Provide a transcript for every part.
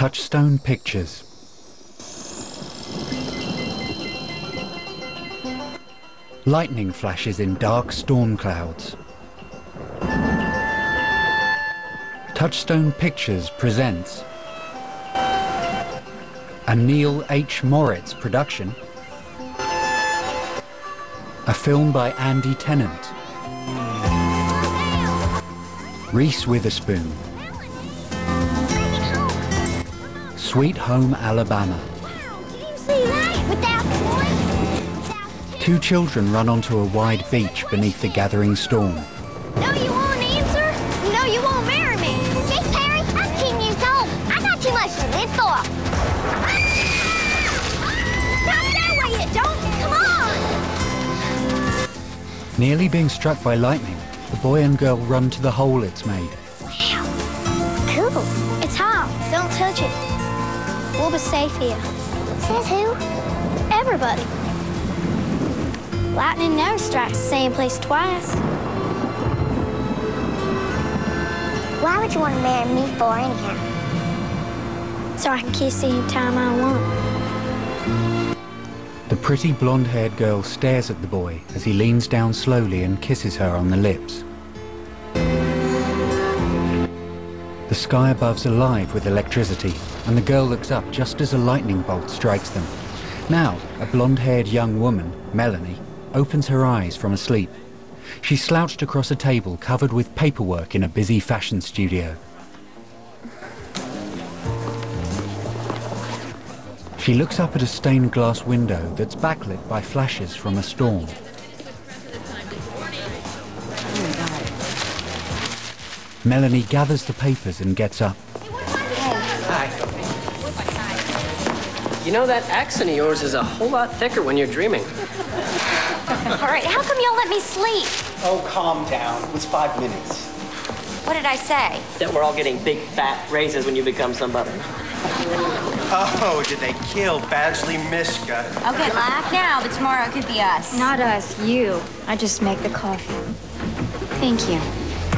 Touchstone Pictures. Lightning flashes in dark storm clouds. Touchstone Pictures presents a Neil H. Moritz production, a film by Andy Tennant, Reese Witherspoon, Sweet Home Alabama. Two children run onto a wide beach beneath the gathering storm. No, you won't answer. No, you won't marry me. Miss Perry, I'm 10 years old. I got too much to live for. Not that way, you don't. Come on. Nearly being struck by lightning, the boy and girl run to the hole it's made. Wow. Cool. It's hot. Don't touch it. We'll be safe here. Says who? Everybody. Lightning never strikes the same place twice. Why would you want to marry me for anyhow? So I can kiss you anytime I want. The pretty blonde-haired girl stares at the boy as he leans down slowly and kisses her on the lips. The sky above's alive with electricity, and the girl looks up just as a lightning bolt strikes them. Now, a blonde-haired young woman, Melanie, opens her eyes from a sleep. She's slouched across a table covered with paperwork in a busy fashion studio. She looks up at a stained glass window that's backlit by flashes from a storm. Melanie gathers the papers and gets up. Hi. You know, that accent of yours is a whole lot thicker when you're dreaming. All right, how come y'all let me sleep? Oh, calm down. It was 5 minutes. What did I say? That we're all getting big, fat raises when you become somebody. Oh, did they kill Badgley Mishka? Okay, laugh now, but tomorrow it could be us. Not us, you. I just make the coffee. Thank you.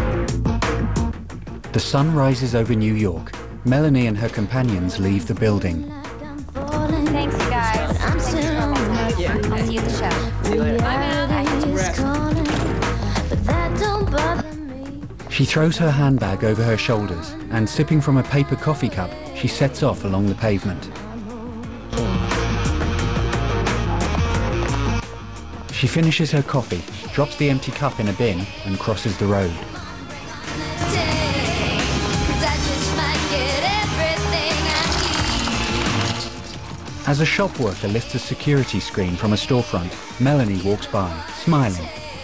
The sun rises over New York. Melanie and her companions leave the building. Thanks, you guys. Thanks for Yeah. I'll see you at the show. See you later. Bye, man. She throws her handbag over her shoulders and, sipping from a paper coffee cup, she sets off along the pavement. She finishes her coffee, drops the empty cup in a bin and crosses the road. As a shop worker lifts a security screen from a storefront, Melanie walks by, smiling.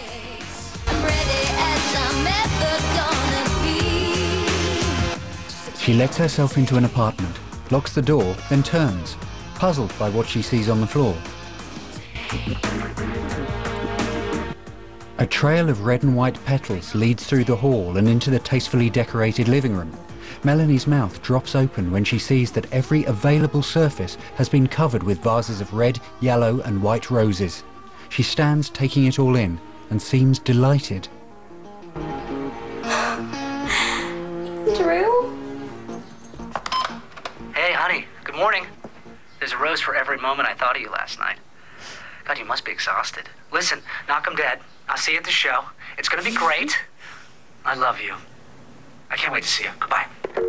She lets herself into an apartment, locks the door, then turns, puzzled by what she sees on the floor. A trail of red and white petals leads through the hall and into the tastefully decorated living room. Melanie's mouth drops open when she sees that every available surface has been covered with vases of red, yellow and white roses. She stands taking it all in and seems delighted. Drew? Hey, honey. Good morning. There's a rose for every moment I thought of you last night. God, you must be exhausted. Listen, knock 'em dead. I'll see you at the show. It's gonna be great. I love you. I can't wait to see you. Goodbye.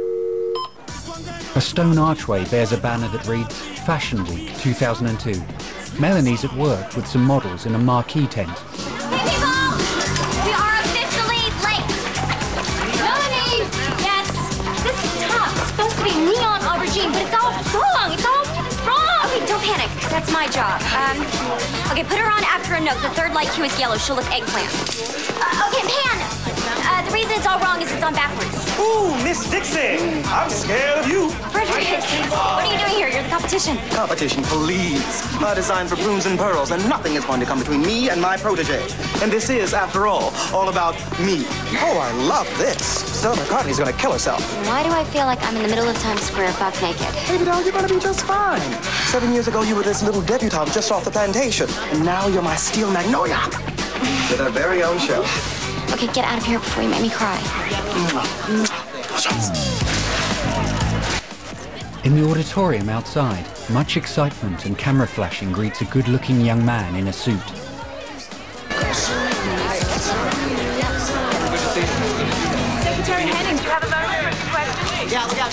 A stone archway bears a banner that reads Fashion Week 2002. Melanie's at work with some models in a marquee tent. Hey, people! We are officially late. Melanie! Yes? This is tough. It's supposed to be neon aubergine, but it's all wrong. It's all wrong. Okay, don't panic. That's my job. Okay, put her on after a note. The third light cue is yellow. She'll look eggplant. Okay, Pan! The reason it's all wrong is it's on backwards. Ooh, Miss Dixie! I'm scared of you. Frederick, what are you doing here? You're the competition. Competition, please. Designed for brooms and pearls, and nothing is going to come between me and my protege. And this is, after all about me. Oh, I love this. Stella McCartney's gonna kill herself. Why do I feel like I'm in the middle of Times Square buck naked? Baby doll, you're gonna be just fine. 7 years ago, you were this little debutante just off the plantation. And now you're my steel magnolia. With our very own show. Okay, get out of here before you make me cry. In the auditorium outside, much excitement and camera flashing greets a good-looking young man in a suit. Secretary Hennings, do you have a moment for questions?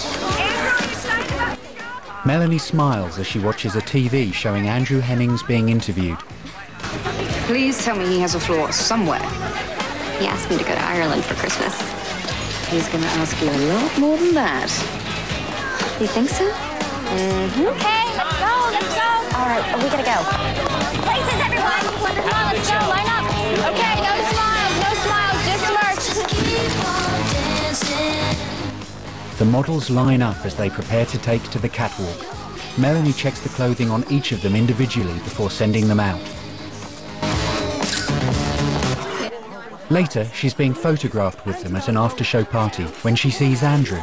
Melanie smiles as she watches a TV showing Andrew Hennings being interviewed. Please tell me he has a flaw somewhere. He asked me to go to Ireland for Christmas. He's going to ask you a lot more than that. You think so? Okay, let's go. All right, we gotta go. Places, everyone. Come on, let's go. Line up. Okay, no smiles, just smirks. The models line up as they prepare to take to the catwalk. Melanie checks the clothing on each of them individually before sending them out. Later, she's being photographed with them at an after-show party when she sees Andrew.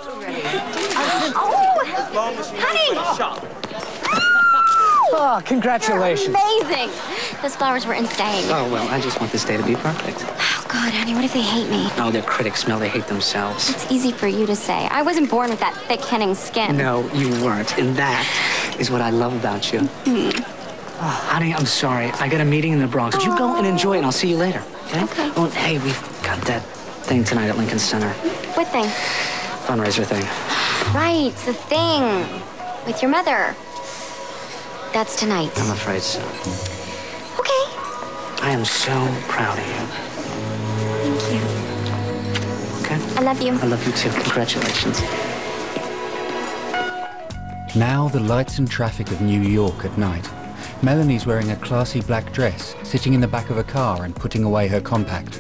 Oh, congratulations. Amazing. Those flowers were insane. Oh, well, I just want this day to be perfect. Oh, God, honey, what if they hate me? Oh, their critics smell they hate themselves. It's easy for you to say. I wasn't born with that thick Hennings skin. No, you weren't. And that is what I love about you. Oh, honey, I'm sorry. I got a meeting in the Bronx. You go and enjoy it, and I'll see you later. Okay? Oh, hey, we've got that thing tonight at Lincoln Center. What thing? Fundraiser thing. Right, the thing. With your mother. That's tonight. I'm afraid so. Okay. I am so proud of you. Thank you. Okay? I love you. I love you too. Congratulations. Now the lights and traffic of New York at night. Melanie's wearing a classy black dress, sitting in the back of a car and putting away her compact.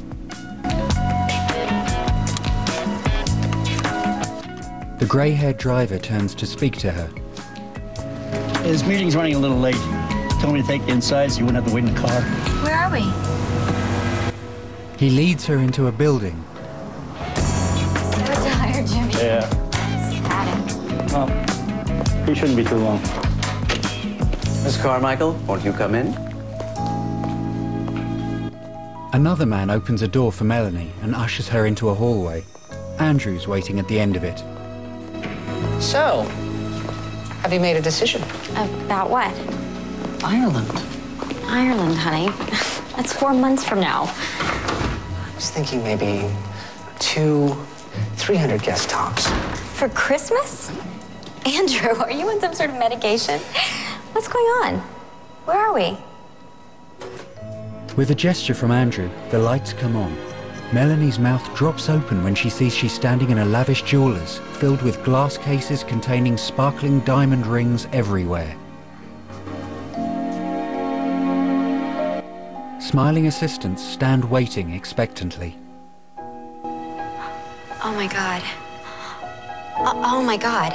The grey-haired driver turns to speak to her. His meeting's running a little late. Told me to take you inside so you wouldn't have to wait in the car. Where are we? He leads her into a building. So tired, Jimmy. Yeah. Had it. Well, he shouldn't be too long. Miss Carmichael, won't you come in? Another man opens a door for Melanie and ushers her into a hallway. Andrew's waiting at the end of it. So, have you made a decision? About what? Ireland. Ireland, honey. That's 4 months from now. I was thinking maybe 200-300 guest tops. For Christmas? Andrew, are you on some sort of medication? What's going on? Where are we? With a gesture from Andrew, the lights come on. Melanie's mouth drops open when she sees she's standing in a lavish jeweller's filled with glass cases containing sparkling diamond rings everywhere. Smiling assistants stand waiting expectantly. Oh my God. Oh my God.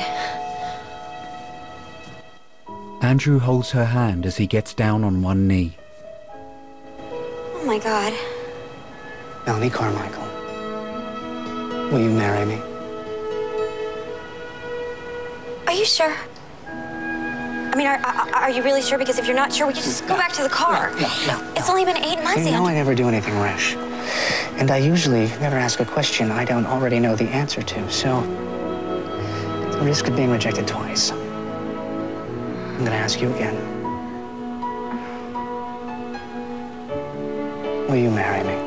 Andrew holds her hand as he gets down on one knee. Oh my God. Melanie Carmichael, will you marry me? Are you sure? I mean, are you really sure? Because if you're not sure, we can just go back to the car. No. It's only been 8 months, You know Andrew. I never do anything rash. And I usually never ask a question I don't already know the answer to, so the risk of being rejected twice. I'm gonna ask you again. Will you marry me?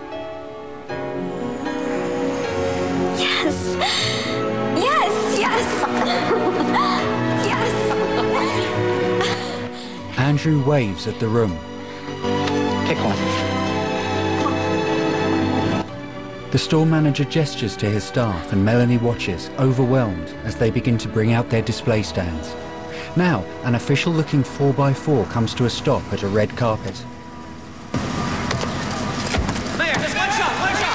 Yes. Yes. Yes. Yes. Andrew waves at the room. Pick one. The store manager gestures to his staff and Melanie watches, overwhelmed, as they begin to bring out their display stands. Now, an official-looking 4x4 comes to a stop at a red carpet. Mayor, just one shot.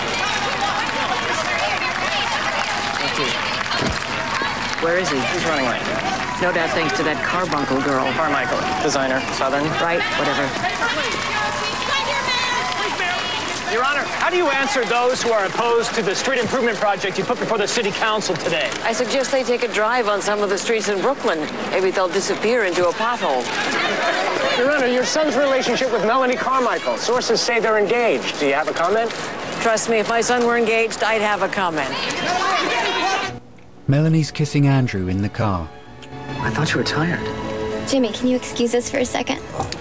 Thank you. Where is he? He's running late. No doubt thanks to that carbuncle girl. Carmichael, designer, Southern. Right, whatever. Your Honor, how do you answer those who are opposed to the street improvement project you put before the city council today? I suggest they take a drive on some of the streets in Brooklyn. Maybe they'll disappear into a pothole. Your Honor, your son's relationship with Melanie Carmichael. Sources say they're engaged. Do you have a comment? Trust me, if my son were engaged, I'd have a comment. Melanie's kissing Andrew in the car. I thought you were tired. Jimmy, can you excuse us for a second?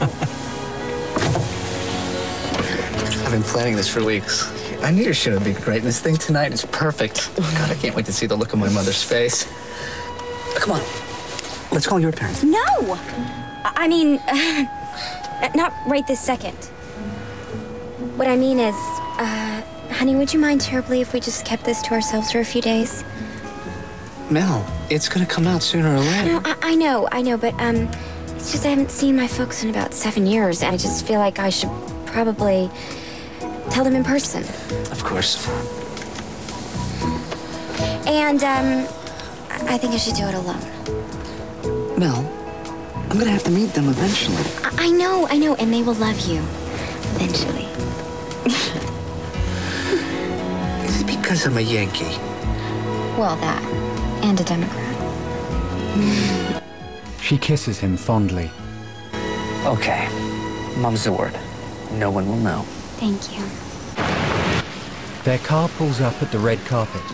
I've been planning this for weeks. I knew your show would be great, and this thing tonight is perfect. God, I can't wait to see the look on my mother's face. Come on. Let's call your parents. No! I mean, not right this second. What I mean is, honey, would you mind terribly if we just kept this to ourselves for a few days? Mel, it's gonna come out sooner or later. No, I know, but, it's just I haven't seen my folks in about 7 years, and I just feel like I should probably tell them in person. Of course. And, I think I should do it alone. Mel, I'm gonna have to meet them eventually. I know, and they will love you. Eventually. Is it because I'm a Yankee? Well, that. And a Democrat. She kisses him fondly. Okay. Mom's the word. No one will know. Thank you. Their car pulls up at the red carpet.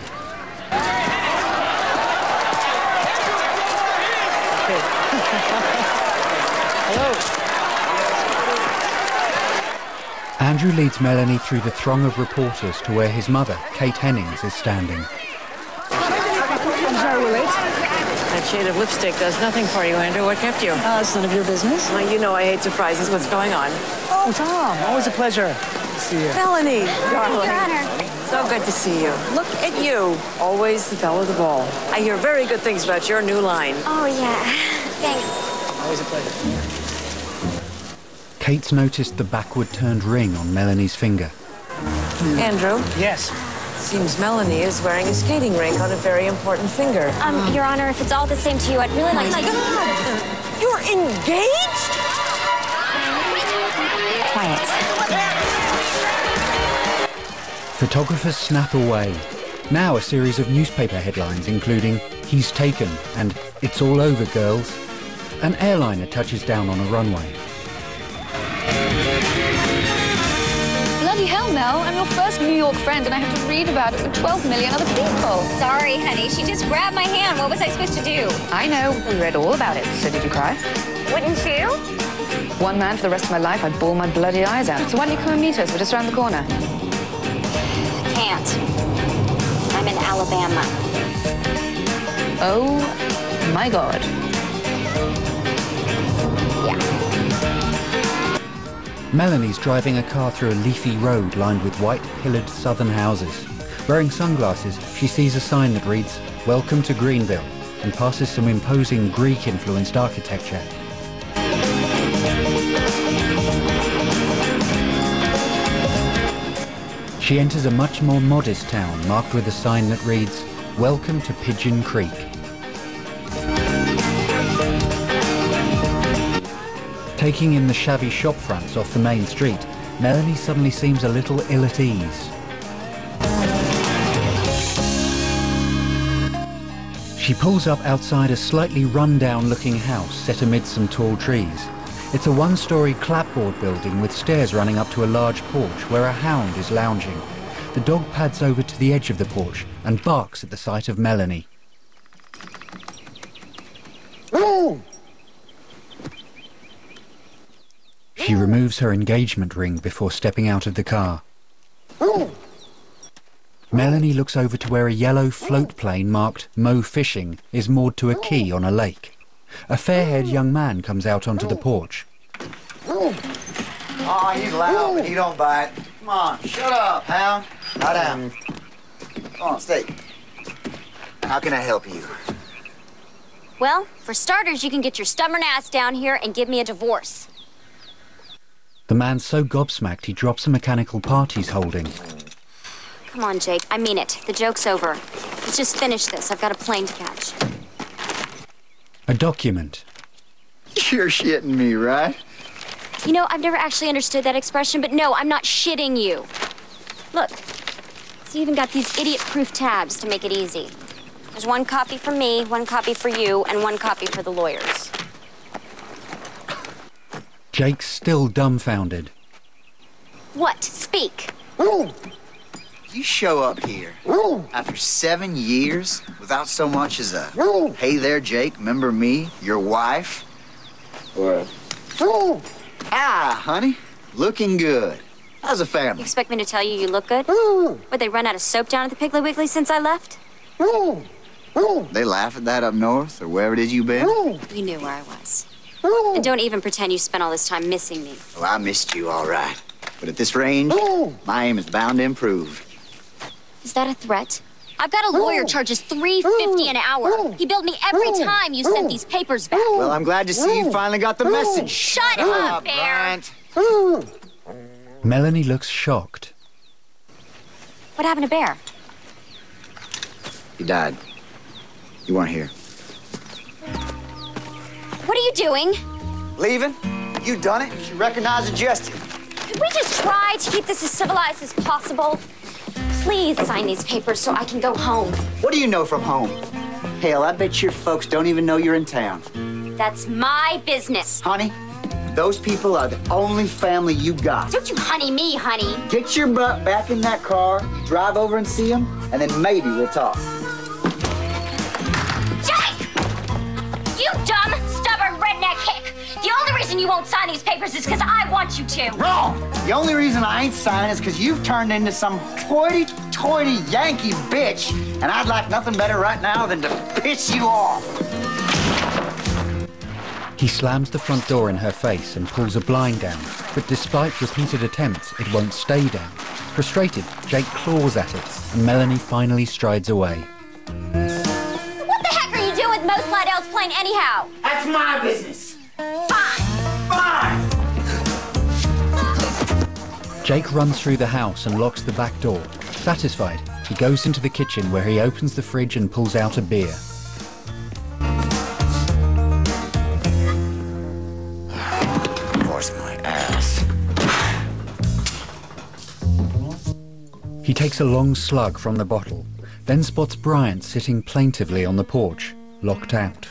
Andrew leads Melanie through the throng of reporters to where his mother, Kate Hennings, is standing. I'm sorry we're late. That shade of lipstick does nothing for you, Andrew. What kept you? It's none of your business. Well, you know I hate surprises. What's going on? Oh, Tom, always a pleasure to see you. Melanie, darling. Your Honor. So good to see you. Look at you. Always the belle of the ball. I hear very good things about your new line. Oh, yeah. Thanks. Always a pleasure. Kate's noticed the backward-turned ring on Melanie's finger. Andrew? Yes. Seems Melanie is wearing a skating rink on a very important finger. Your Honor, if it's all the same to you, I'd really like to... My God! You're engaged? Quiet. Photographers snap away. Now a series of newspaper headlines including "He's taken" and "It's all over, girls." An airliner touches down on a runway. Bloody hell, Mel. I'm your first New York friend, and I have to read about it with 12 million other people. Sorry, honey. She just grabbed my hand. What was I supposed to do? I know. We read all about it. So did you cry? Wouldn't you? One man for the rest of my life, I'd bawl my bloody eyes out. So why don't you come and meet us? We're just around the corner. Can't. I'm in Alabama. Oh, my God. Yeah. Melanie's driving a car through a leafy road lined with white, pillared southern houses. Wearing sunglasses, she sees a sign that reads, "Welcome to Greenville," and passes some imposing Greek-influenced architecture. She enters a much more modest town marked with a sign that reads, "Welcome to Pigeon Creek." Taking in the shabby shop fronts off the main street, Melanie suddenly seems a little ill at ease. She pulls up outside a slightly run-down-looking house set amid some tall trees. It's a one-story clapboard building with stairs running up to a large porch where a hound is lounging. The dog pads over to the edge of the porch and barks at the sight of Melanie. She removes her engagement ring before stepping out of the car. Melanie looks over to where a yellow float plane marked "Mo Fishing" is moored to a quay on a lake. A fair-haired young man comes out onto the porch. Oh, he's loud, but he don't bite. Come on, shut up, hound. Lie down. Come on, stay. How can I help you? Well, for starters, you can get your stubborn ass down here and give me a divorce. The man's so gobsmacked he drops a mechanical part he's holding. Come on, Jake. I mean it. The joke's over. Let's just finish this. I've got a plane to catch. A document. You're shitting me, right? You know, I've never actually understood that expression, but no, I'm not shitting you. Look, it's even got these idiot-proof tabs to make it easy. There's one copy for me, one copy for you, and one copy for the lawyers. Jake's still dumbfounded. What? Speak. You show up here after 7 years without so much as a "Hey there, Jake, remember me, your wife?" Or "Ah, honey, looking good. How's the You family?" expect me to tell you look good? Would they run out of soap down at the Piggly Wiggly since I left? They laugh at that up north or wherever it is you've been? You knew where I was. And don't even pretend you spent all this time missing me. Well, I missed you, all right. But at this range, my aim is bound to improve. Is that a threat? I've got a lawyer charges $3.50 an hour. He billed me every time you sent these papers back. Well, I'm glad to see you finally got the message. Shut up, Bear. Bryant. Melanie looks shocked. What happened to Bear? He died. You weren't here. What are you doing? Leaving? You done it? You recognize the gesture. Could we just try to keep this as civilized as possible? Please sign these papers so I can go home. What do you know from home? Hell, I bet your folks don't even know you're in town. That's my business. Honey, those people are the only family you got. Don't you honey me, honey. Get your butt back in that car, drive over and see them, and then maybe we'll talk. Jake! You dumb, stubborn redneck hick. The only reason you won't sign these papers is because I want you to. Wrong! The only reason I ain't signing is because you've turned into some hoity-toity Yankee bitch, and I'd like nothing better right now than to piss you off. He slams the front door in her face and pulls a blind down, but despite repeated attempts, it won't stay down. Frustrated, Jake claws at it, and Melanie finally strides away. What the heck are you doing with Mo Slidell's plane anyhow? That's my business. Fine. Fine! Jake runs through the house and locks the back door. Satisfied, he goes into the kitchen where he opens the fridge and pulls out a beer. Force my ass. He takes a long slug from the bottle, then spots Bryant sitting plaintively on the porch, locked out.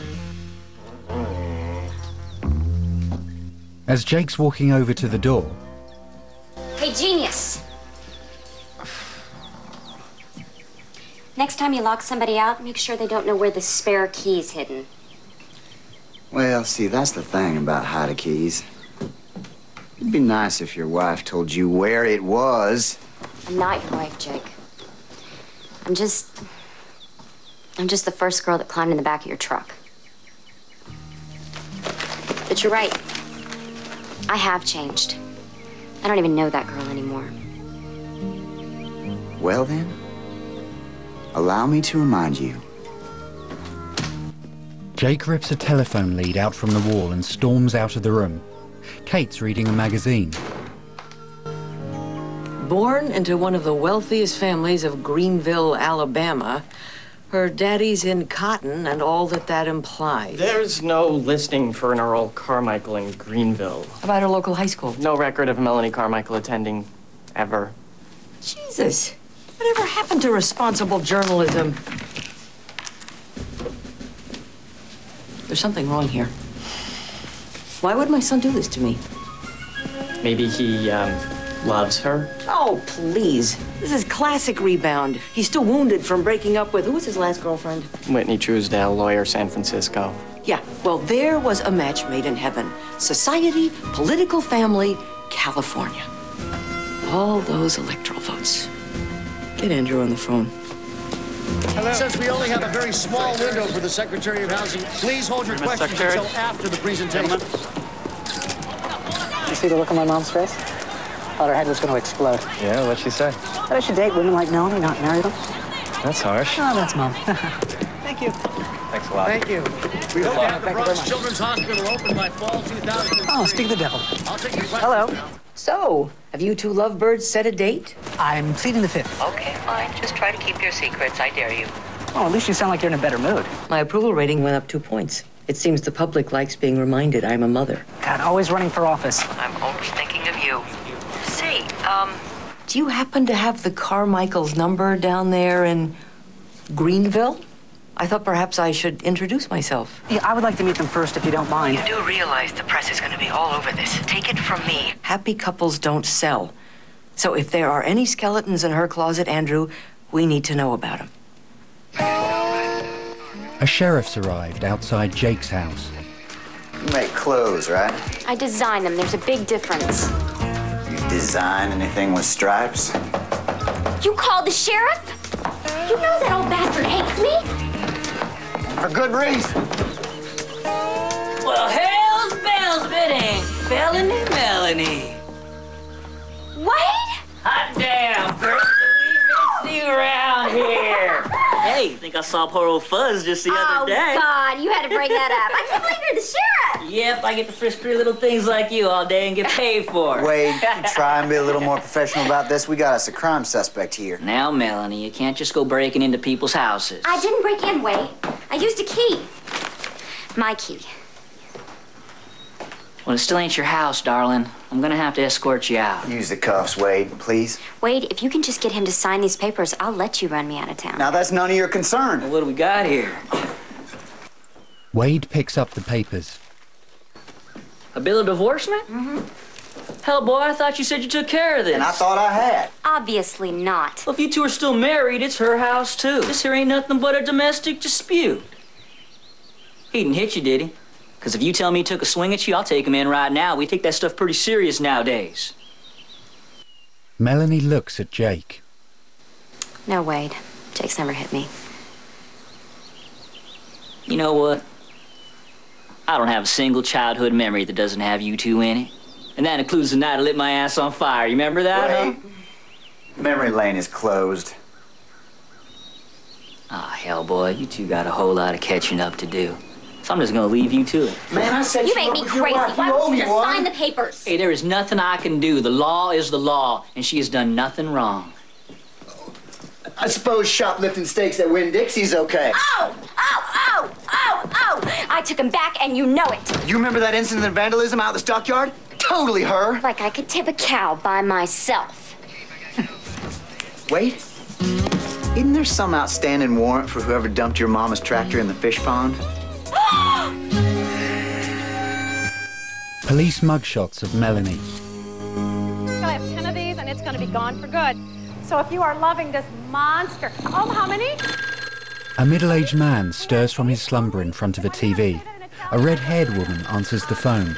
As Jake's walking over to the door, Hey, genius. Next time you lock somebody out, make sure they don't know where the spare key's hidden. Well, see, that's the thing about hide keys. It'd be nice if your wife told you where it was. I'm not your wife, Jake. I'm just the first girl that climbed in the back of your truck. But you're right. I have changed. I don't even know that girl anymore. Well then, allow me to remind you. Jake rips a telephone lead out from the wall and storms out of the room. Kate's reading a magazine. Born into one of the wealthiest families of Greenville, Alabama, her daddy's in cotton and all that implies. There's no listing for an Earl Carmichael in Greenville. About her local high school. No record of Melanie Carmichael attending, ever. Jesus, whatever happened to responsible journalism? There's something wrong here. Why would my son do this to me? Maybe he, loves her? Oh, please. This is classic rebound. He's still wounded from breaking up with, who was his last girlfriend? Whitney Truesdale, lawyer, San Francisco. Yeah, well, there was a match made in heaven. Society, political family, California. All those electoral votes. Get Andrew on the phone. Hello. Since we only have a very small window for the Secretary of Housing, please hold your questions until after the presentation. You see the look on my mom's face? Thought her head was going to explode. Yeah, what'd she say? That I should date women like Melanie, not marry them. That's harsh. Oh, that's Mom. Thank you. Thanks a lot. Thank you. We hope to have the Thank you very Bronx much. Children's Hospital open by fall 2003. Oh, speak of the devil. I'll take your question. Hello. So, have you two lovebirds set a date? I'm pleading the fifth. Okay, fine. Just try to keep your secrets. I dare you. Oh, at least you sound like you're in a better mood. My approval rating went up 2 points. It seems the public likes being reminded I'm a mother. God, always running for office. I'm always thinking of you. Say, do you happen to have the Carmichael's number down there in Greenville? I thought perhaps I should introduce myself. Yeah, I would like to meet them first, if you don't mind. you do realize the press is going to be all over this. Take it from me. Happy couples don't sell. So if there are any skeletons in her closet, Andrew, we need to know about them. A sheriff's arrived outside Jake's house. You make clothes, right? I design them. There's a big difference. You design anything with stripes? You called the sheriff? You know that old bastard hates me. For good reason. Well, hell's bells, if it ain't Felony Melanie. Wade? Hot damn, Bert. We missed you around here. Hey, think I saw poor old Fuzz just the other day. Oh, God, you had to bring that up. I can't believe you're the sheriff. Yep, I get to frisk pretty little things like you all day and get paid for it. Wade, try and be a little more professional about this. We got us a crime suspect here. Now, Melanie, you can't just go breaking into people's houses. I didn't break in, Wade. I used a key. My key. Well, it still ain't your house, darling. I'm gonna have to escort you out. Use the cuffs, Wade, please. Wade, if you can just get him to sign these papers, I'll let you run me out of town. Now, that's none of your concern. Well, what do we got here? Wade picks up the papers. A bill of divorcement? Mm-hmm. Hell, boy, I thought you said you took care of this. And I thought I had. Obviously not. Well, if you two are still married, it's her house, too. This here ain't nothing but a domestic dispute. He didn't hit you, did he? Because if you tell me he took a swing at you, I'll take him in right now. We take that stuff pretty serious nowadays. Melanie looks at Jake. No, Wade. Jake's never hit me. You know what? I don't have a single childhood memory that doesn't have you two in it. And that includes the night I lit my ass on fire. You remember that, Wade, memory lane is closed. Ah, hell, boy, you two got a whole lot of catching up to do. So I'm just gonna leave you to it. Man, I said you make me crazy. Why don't you just sign the papers? Hey, there is nothing I can do. The law is the law, and she has done nothing wrong. I suppose shoplifting steaks at Winn-Dixie's okay. Oh! I took him back, and you know it. You remember that incident of vandalism out in the stockyard? Totally her. Like I could tip a cow by myself. Wait. Isn't there some outstanding warrant for whoever dumped your mama's tractor in the fish pond? Police mugshots of Melanie. We'll have 10 of these, and it's going to be gone for good. So if you are loving this monster... Oh, how many? A middle-aged man stirs from his slumber in front of a TV. A red-haired woman answers the phone.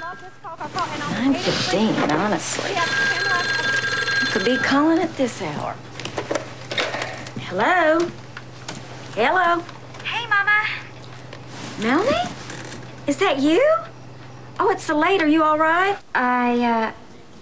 9:15, honestly. Could be calling at this hour. Hello? Hello? Hey, Mama. Melanie? Is that you? Oh, it's so late. Are you all right? I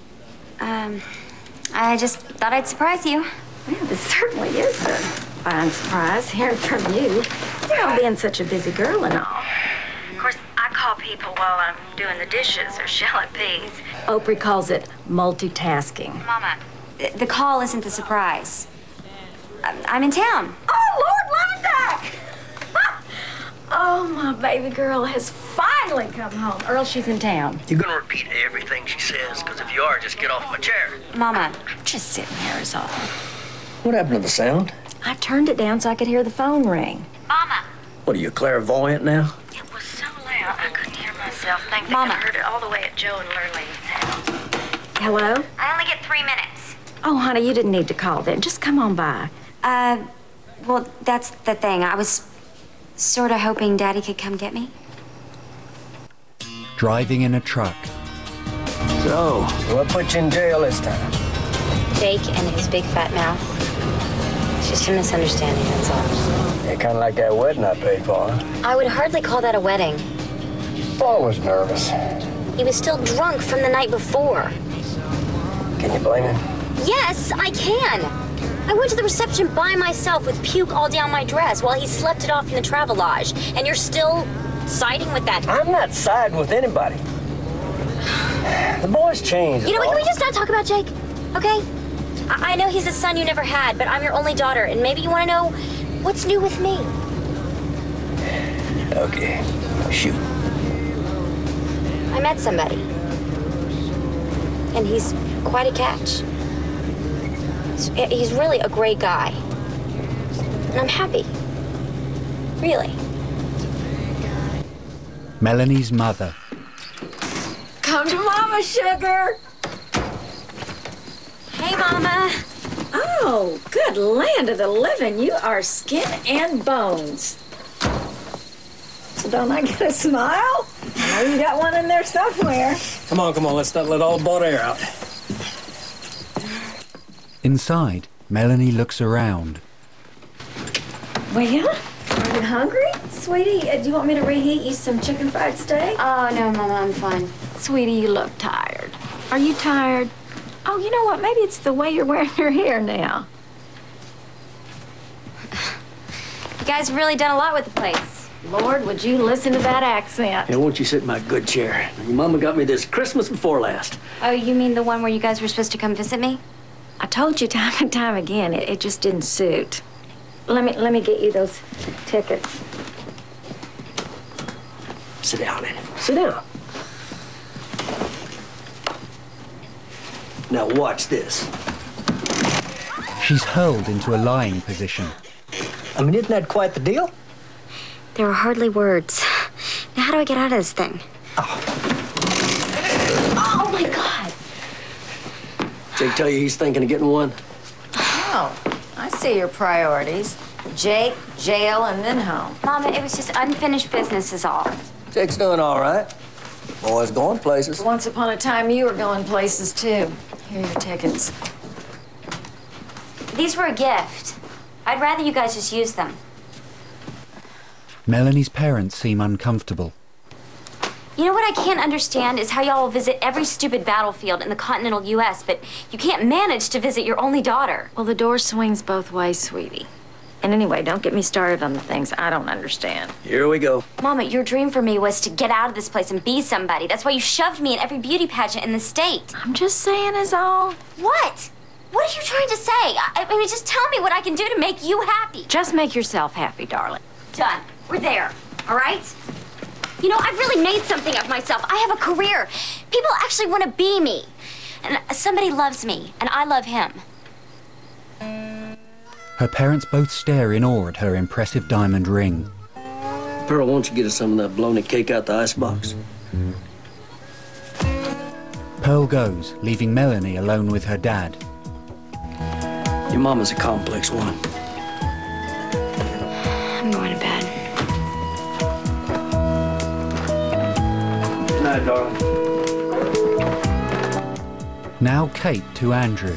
just thought I'd surprise you. Well, this certainly is a fine surprise, hearing from you. You know, being such a busy girl and all. Of course, I call people while I'm doing the dishes or shelling peas. Oprah calls it multitasking. Mama, the call isn't the surprise. I'm in town. Oh, Lord, Londa! Oh, my baby girl has finally come home. Earl, she's in town. You're gonna repeat everything she says, because if you are, just get off my chair. Mama. Just sitting there is all. What happened to the sound? I turned it down so I could hear the phone ring. Mama. What, are you clairvoyant now? It was so loud I couldn't hear myself. Thank Mama. I heard it all the way at Joe and Lurley's house. Hello? I only get 3 minutes. Oh, honey, you didn't need to call then. Just come on by. Well, that's the thing. I was sort of hoping Daddy could come get me. Driving in a truck. So, what put you in jail this time? Jake and his big fat mouth. It's just a misunderstanding, that's all. Yeah, kind of like that wedding I paid for, huh? I would hardly call that a wedding. Paul was nervous. He was still drunk from the night before. Can you blame him? Yes, I can. I went to the reception by myself with puke all down my dress while he slept it off in the Travelodge. And you're still siding with that? I'm not siding with anybody. The boy's changed. You know what, can we just not talk about Jake? Okay? I know he's a son you never had, but I'm your only daughter, and maybe you want to know what's new with me. Okay, shoot. I met somebody. And he's quite a catch. He's really a great guy. And I'm happy. Really. Melanie's mother. Come to Mama, sugar. Hey, Mama. Oh, good land of the living. You are skin and bones. So don't I get a smile? I know you got one in there somewhere. Come on, let's not let all the bought air out. Inside, Melanie looks around. Well, are you hungry? Sweetie, do you want me to reheat you some chicken fried steak? Oh, no, Mama, I'm fine. Sweetie, you look tired. Are you tired? Oh, you know what? Maybe it's the way you're wearing your hair now. You guys have really done a lot with the place. Lord, would you listen to that accent? Hey, won't you sit in my good chair? Your mama got me this Christmas before last. Oh, you mean the one where you guys were supposed to come visit me? I told you time and time again, it just didn't suit. Let me get you those tickets. Sit down, Annie. Sit down. Now watch this. She's hurled into a lying position. I mean, isn't that quite the deal? There are hardly words. Now, how do I get out of this thing? Oh, my God. Jake tell you he's thinking of getting one? Oh, I see your priorities. Jake, jail, and then home. Mama, it was just unfinished business is all. Jake's doing all right. Boy's going places. Once upon a time, you were going places, too. Here are your tickets. These were a gift. I'd rather you guys just use them. Melanie's parents seem uncomfortable. You know what I can't understand is how y'all will visit every stupid battlefield in the continental U.S., but you can't manage to visit your only daughter. Well, the door swings both ways, sweetie. And anyway, don't get me started on the things I don't understand. Here we go. Mama, your dream for me was to get out of this place and be somebody. That's why you shoved me in every beauty pageant in the state. I'm just saying is all. What? What are you trying to say? I mean, just tell me what I can do to make you happy. Just make yourself happy, darling. Done. We're there, all right? You know, I've really made something of myself. I have a career. People actually want to be me. And somebody loves me, and I love him. Her parents both stare in awe at her impressive diamond ring. Pearl, won't you get us some of that bologna cake out the icebox? Pearl goes, leaving Melanie alone with her dad. Your mama's a complex woman. I'm going to bed. Good night, darling. Now Kate to Andrew.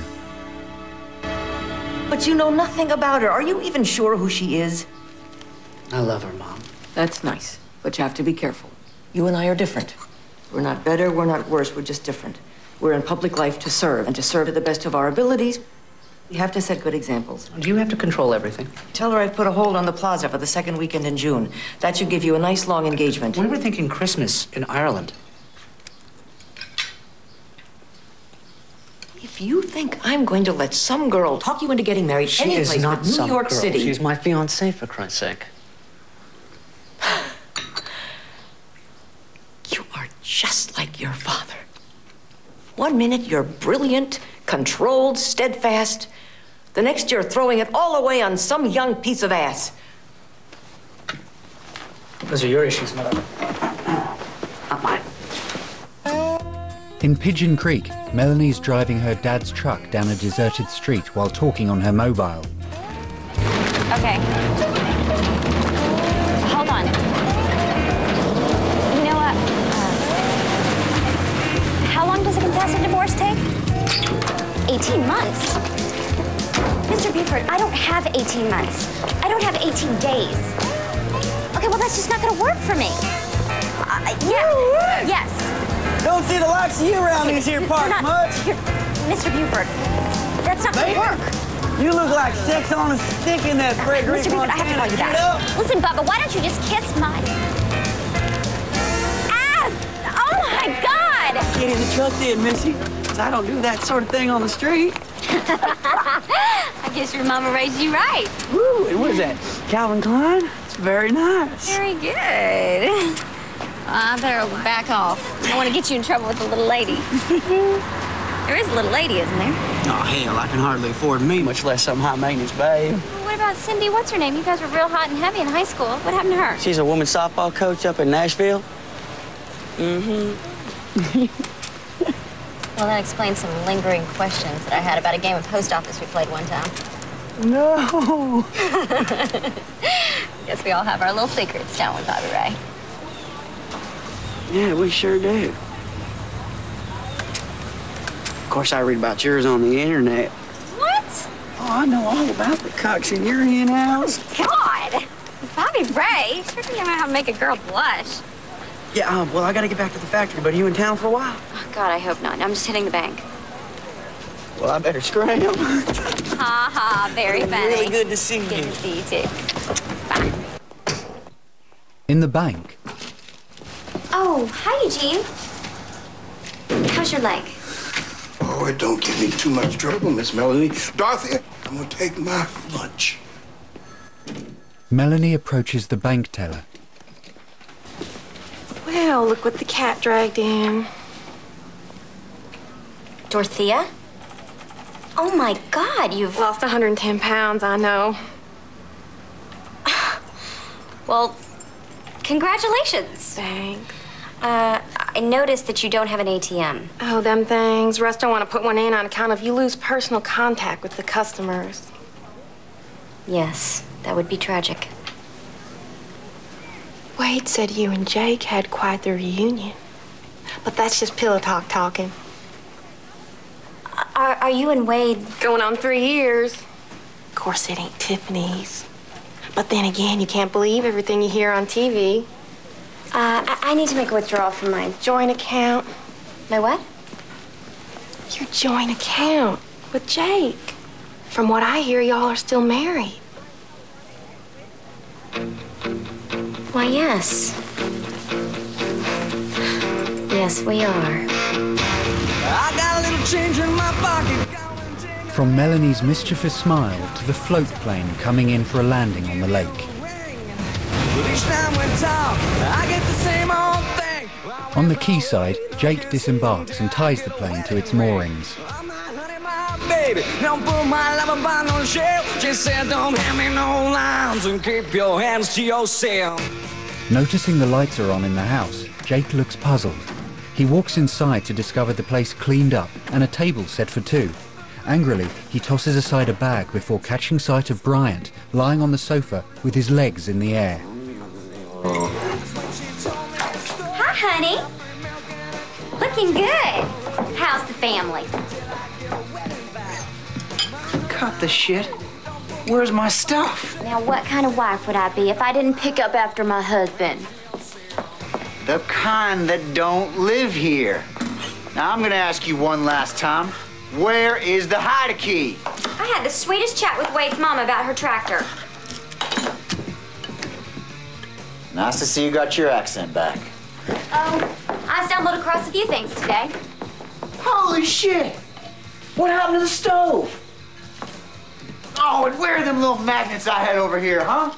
But you know nothing about her. Are you even sure who she is? I love her, Mom. That's nice, but you have to be careful. You and I are different. We're not better, we're not worse, we're just different. We're in public life to serve, and to serve to the best of our abilities, we have to set good examples. Do you have to control everything? Tell her I've put a hold on the plaza for the second weekend in June. That should give you a nice long engagement. We were thinking Christmas in Ireland. If you think I'm going to let some girl talk you into getting married She any is place not but New some York girl. City. She's my fiancée, for Christ's sake. You are just like your father. 1 minute you're brilliant, controlled, steadfast. The next you're throwing it all away on some young piece of ass. Those are your issues, Mother. Not mine. In Pigeon Creek, Melanie's driving her dad's truck down a deserted street while talking on her mobile. Okay. Hold on. You know what? How long does a contested divorce take? 18 months. Mr. Buford, I don't have 18 months. I don't have 18 days. Okay, well, that's just not gonna work for me. Yeah. Yes. Don't see the likes of you around these here parts much. Mr. Buford, that's not gonna work. You look like sex on a stick in that fragrant Mr. Buford, I have to call you back. Listen, Bubba, why don't you just kiss my ass? Oh my God! Get in the truck then, Missy. 'Cause I don't do that sort of thing on the street. I guess your mama raised you right. Woo, and what is that? Calvin Klein? It's very nice. Very good. I better back off. I don't want to get you in trouble with the little lady. There is a little lady, isn't there? Oh, hell, I can hardly afford me, much less some high-maintenance babe. What about Cindy? What's her name? You guys were real hot and heavy in high school. What happened to her? She's a women's softball coach up in Nashville. Mm-hmm. Well, that explains some lingering questions that I had about a game of post office we played one time. No! Guess we all have our little secrets, don't we, Bobby Ray? Yeah, we sure do. Of course, I read about yours on the internet. What? Oh, I know all about the cocks in your hen house. God! Bobby Ray, sure can know how to make a girl blush. Yeah, well, I gotta get back to the factory, but are you in town for a while? Oh, God, I hope not. I'm just hitting the bank. Well, I better scram. Ha ha, very funny. Really good to see you. Good to see you, too. In the bank, Oh, hi, Eugene. How's your leg? Oh, it don't give me too much trouble, Miss Melanie. Dorothy, I'm gonna take my lunch. Melanie approaches the bank teller. Well, look what the cat dragged in. Dorothea? Oh, my God, you've... Lost 110 pounds, I know. Well, congratulations. Thanks. I noticed that you don't have an ATM. Oh, them things. Russ don't want to put one in on account of you lose personal contact with the customers. Yes, that would be tragic. Wade said you and Jake had quite the reunion. But that's just pillow talk talking. Are you and Wade... Going on 3 years. Of course, it ain't Tiffany's. But then again, you can't believe everything you hear on TV. I need to make a withdrawal from my joint account. My what? Your joint account with Jake. From what I hear, y'all are still married. Why, yes. Yes, we are. I got a little change in my pocket. From Melanie's mischievous smile to the float plane coming in for a landing on the lake. Each time we talk, I get the same old thing. On the quayside, Jake disembarks and ties the plane to its moorings. Baby, don't put my love upon no shelf. She said, don't hand me no lines and keep your hands to yourself. Noticing the lights are on in the house, Jake looks puzzled. He walks inside to discover the place cleaned up and a table set for two. Angrily, he tosses aside a bag before catching sight of Bryant lying on the sofa with his legs in the air. Hi, honey. Looking good. How's the family? Cut the shit. Where's my stuff? Now, what kind of wife would I be if I didn't pick up after my husband? The kind that don't live here. Now, I'm gonna ask you one last time. Where is the hide key? I had the sweetest chat with Wade's mom about her tractor. Nice to see you got your accent back. Oh, I stumbled across a few things today. Holy shit! What happened to the stove? Oh, and where are them little magnets I had over here, huh?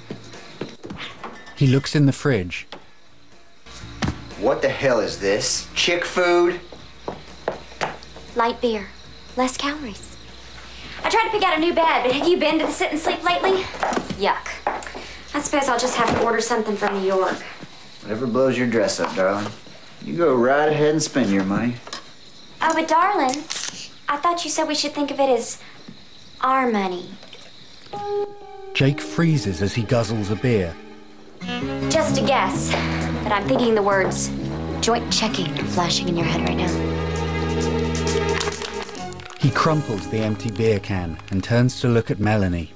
He looks in the fridge. What the hell is this? Chick food? Light beer. Less calories. I tried to pick out a new bed, but have you been to the sit and sleep lately? Yuck. I suppose I'll just have to order something from New York. Whatever blows your dress up, darling. You go right ahead and spend your money. Oh, but darling, I thought you said we should think of it as our money. Jake freezes as he guzzles a beer. Just a guess, but I'm thinking the words joint checking are flashing in your head right now. He crumples the empty beer can and turns to look at Melanie.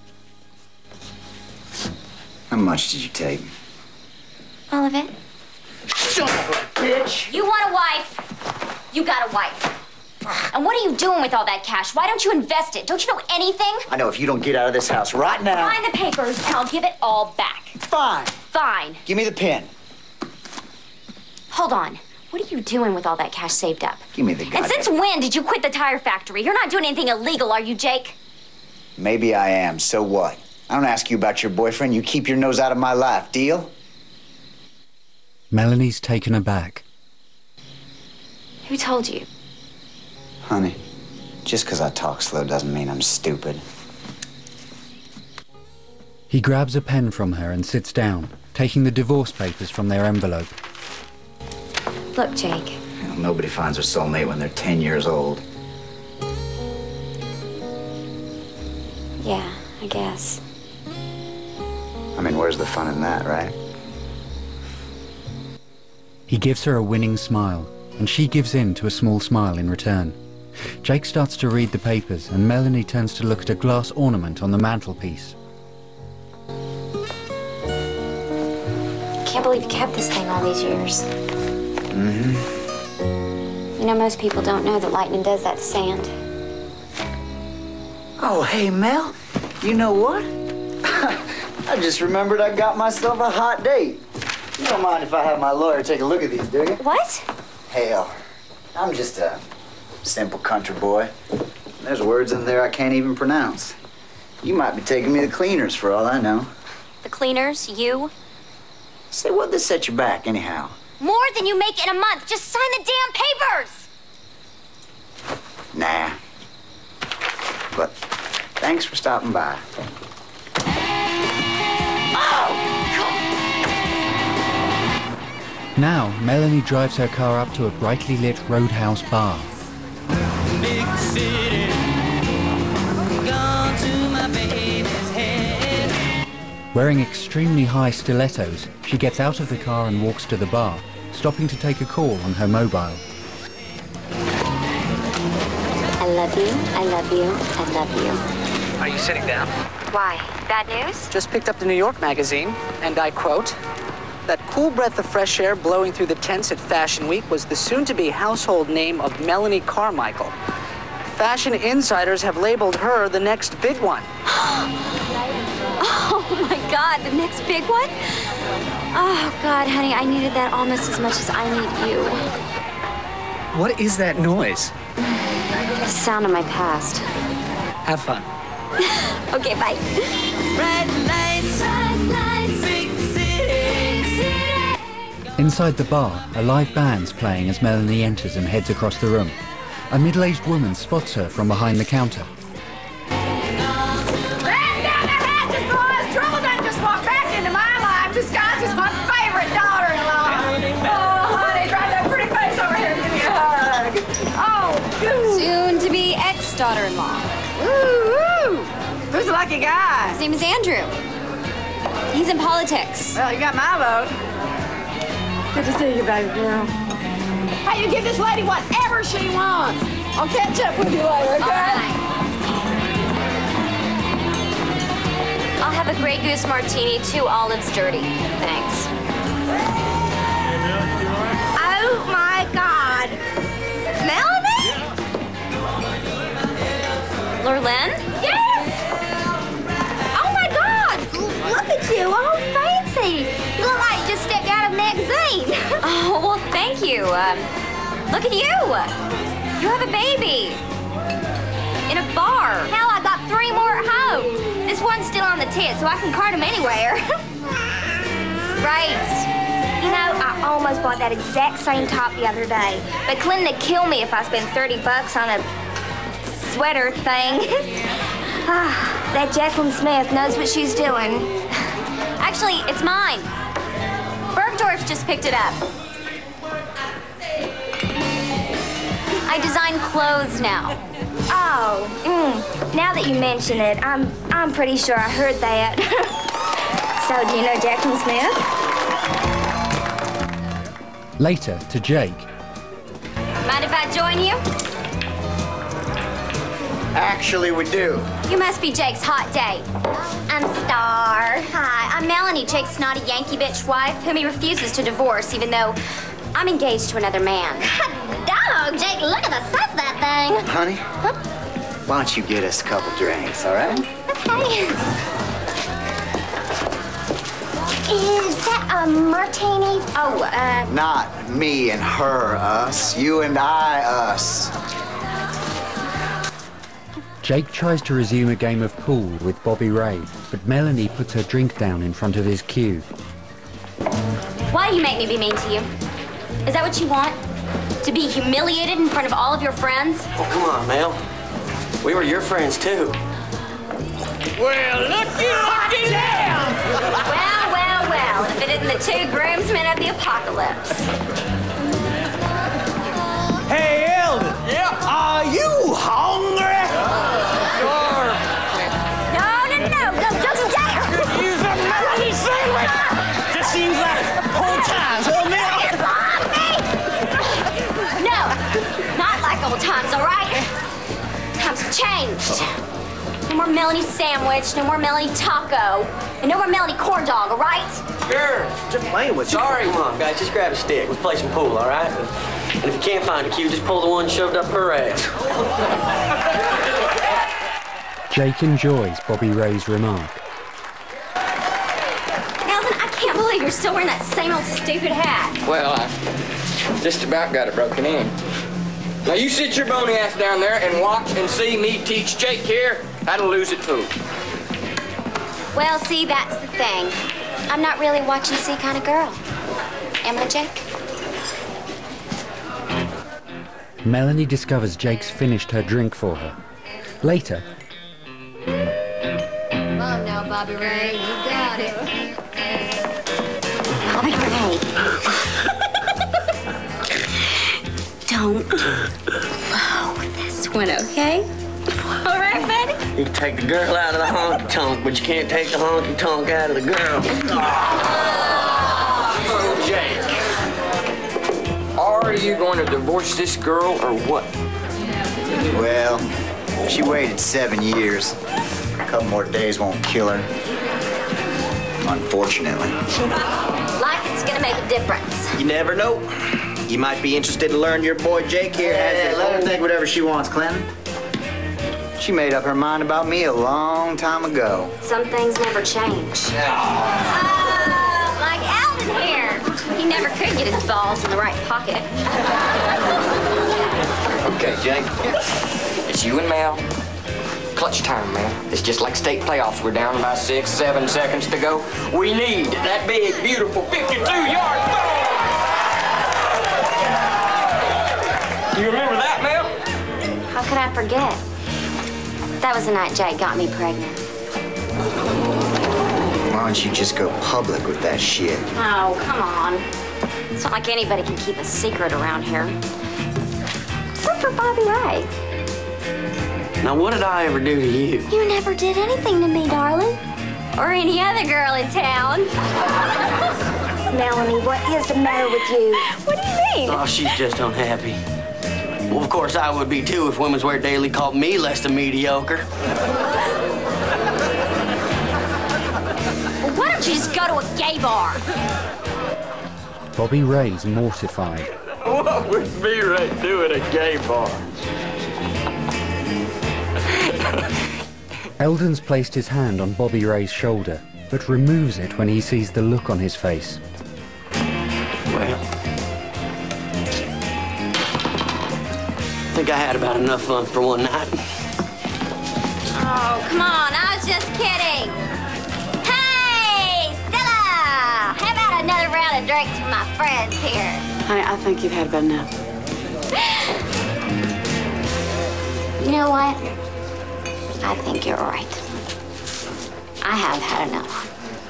How much did you take? All of it. Son of a bitch! You want a wife? You got a wife. And what are you doing with all that cash? Why don't you invest it? Don't you know anything? I know if you don't get out of this house right now... Sign the papers and I'll give it all back. Fine. Fine. Give me the pen. Hold on. What are you doing with all that cash saved up? Give me the goddamn... And since when did you quit the tire factory? You're not doing anything illegal, are you, Jake? Maybe I am. So what? I don't ask you about your boyfriend. You keep your nose out of my life. Deal? Melanie's taken aback. Who told you? Honey, just because I talk slow doesn't mean I'm stupid. He grabs a pen from her and sits down, taking the divorce papers from their envelope. Look, Jake. nobody finds their soulmate when they're 10 years old. Yeah, I guess. I mean, where's the fun in that, right? He gives her a winning smile, and she gives in to a small smile in return. Jake starts to read the papers, and Melanie turns to look at a glass ornament on the mantelpiece. Can't believe you kept this thing all these years. Mm-hmm. You know, most people don't know that lightning does that to sand. Oh, hey, Mel. You know what? I just remembered I got myself a hot date. You don't mind if I have my lawyer take a look at these, do you? What? Hell, I'm just a simple country boy. There's words in there I can't even pronounce. You might be taking me to cleaners for all I know. The cleaners? You? Say, what'd this set you back, anyhow? More than you make in a month. Just sign the damn papers! Nah. But thanks for stopping by. Now, Melanie drives her car up to a brightly lit Roadhouse bar. Big city, gone to my baby's head. Wearing extremely high stilettos, she gets out of the car and walks to the bar, stopping to take a call on her mobile. I love you, I love you, I love you. Are you sitting down? Why? Bad news? Just picked up the New York magazine, and I quote, "That cool breath of fresh air blowing through the tents at Fashion Week was the soon-to-be household name of Melanie Carmichael. Fashion insiders have labeled her the next big one." Oh my God, the next big one? Oh God, honey, I needed that almost as much as I need you. What is that noise? The sound of my past. Have fun. Okay, bye. Red lights, big city. Inside the bar, a live band's playing as Melanie enters and heads across the room. A middle-aged woman spots her from behind the counter. Back down the hatches, boys! Trouble done just walked back into my life, disguised as my favorite daughter-in-law. Oh, honey, drive that pretty face over here and give me a hug. Oh, Soon to be ex-daughter-in-law. woo! Who's the lucky guy? His name is Andrew. He's in politics. Well, you got my vote. Good to see you, baby girl. Hey, you give this lady whatever she wants. I'll catch up with you later, okay? All right. I'll have a Grey Goose martini, 2 olives dirty. Thanks. Oh, my God. Melanie? Lorlin? Yes! Oh, my God. Look at you, all fancy. You look like you just stepped out of a magazine. Oh, well, thank you. Look at you. You have a baby. In a bar. Hell, I got 3 more at home. This one's still on the tit, so I can cart him anywhere. Right. You know, I almost bought that exact same top the other day. But Clinton would kill me if I spent $30 on a sweater thing. That Jacqueline Smith knows what she's doing. Actually, it's mine. Bergdorf just picked it up. I design clothes now. Oh, now that you mention it, I'm pretty sure I heard that. So, do you know Jacqueline Smith? Later, to Jake. Mind if I join you? Actually, we do. You must be Jake's hot date. I'm Star. Hi, I'm Melanie, Jake's snotty Yankee bitch wife, whom he refuses to divorce, even though I'm engaged to another man. Dog, Jake, look at the size of that thing. Honey, why don't you get us a couple drinks, all right? Okay. Is that a martini? Oh, Not me and her, us. You and I, us. Jake tries to resume a game of pool with Bobby Ray, but Melanie puts her drink down in front of his cue. why do you make me be mean to you? Is that what you want? To be humiliated in front of all of your friends? Oh, come on, Mel. We were your friends, too. Well, looky down! Well, if it isn't the 2 groomsmen of the apocalypse. changed. No more Melanie sandwich, no more Melanie taco, and no more Melanie corn dog, all right? Sure. Just playing with you. Sorry, come on, guys. Just grab a stick. Let's play some pool, all right? And if you can't find a cue, just pull the one shoved up her ass. Jake enjoys Bobby Ray's remark. Alvin, I can't believe you're still wearing that same old stupid hat. Well, I just about got it broken in. Now you sit your bony ass down there and watch and see me teach Jake here how to lose at pool. Well, see, that's the thing. I'm not really watch and see kind of girl. Am I, Jake? Melanie discovers Jake's finished her drink for her. Later, Come on now, Bobby Ray, you got it. Bobby Ray. Don't blow this one, okay? All right, buddy? You can take the girl out of the honky tonk, but you can't take the honky tonk out of the girl. Oh, Jake. Are you going to divorce this girl or what? Well, she waited 7 years. A couple more days won't kill her. Unfortunately. Like it's gonna make a difference. You never know. You might be interested to learn your boy Jake here has Yeah, his let her own- think whatever she wants, Clinton. She made up her mind about me a long time ago. Some things never change. Like Alvin here. He never could get his balls in the right pocket. Okay, Jake. It's you and Mel. Clutch time, man. It's just like state playoffs. We're down by 6, 7 seconds to go. We need that big, beautiful 52-yard ball! You remember that, Mel? How could I forget? That was the night Jake got me pregnant. Why don't you just go public with that shit? Oh, come on. It's not like anybody can keep a secret around here. Except for Bobby Ray. Now, what did I ever do to you? You never did anything to me, darling. Or any other girl in town. Melanie, what is the matter with you? What do you mean? Oh, she's just unhappy. Well, of course, I would be too if Women's Wear Daily called me less than mediocre. Well, why don't you just go to a gay bar? Bobby Ray's mortified. What would B-Ray do at a gay bar? Eldon's placed his hand on Bobby Ray's shoulder, but removes it when he sees the look on his face. Well, I think I had about enough fun for one night. Oh, come on. I was just kidding. Hey, Stella! How about another round of drinks for my friends here? Honey, I think you've had about enough. You know what? I think you're right. I have had enough.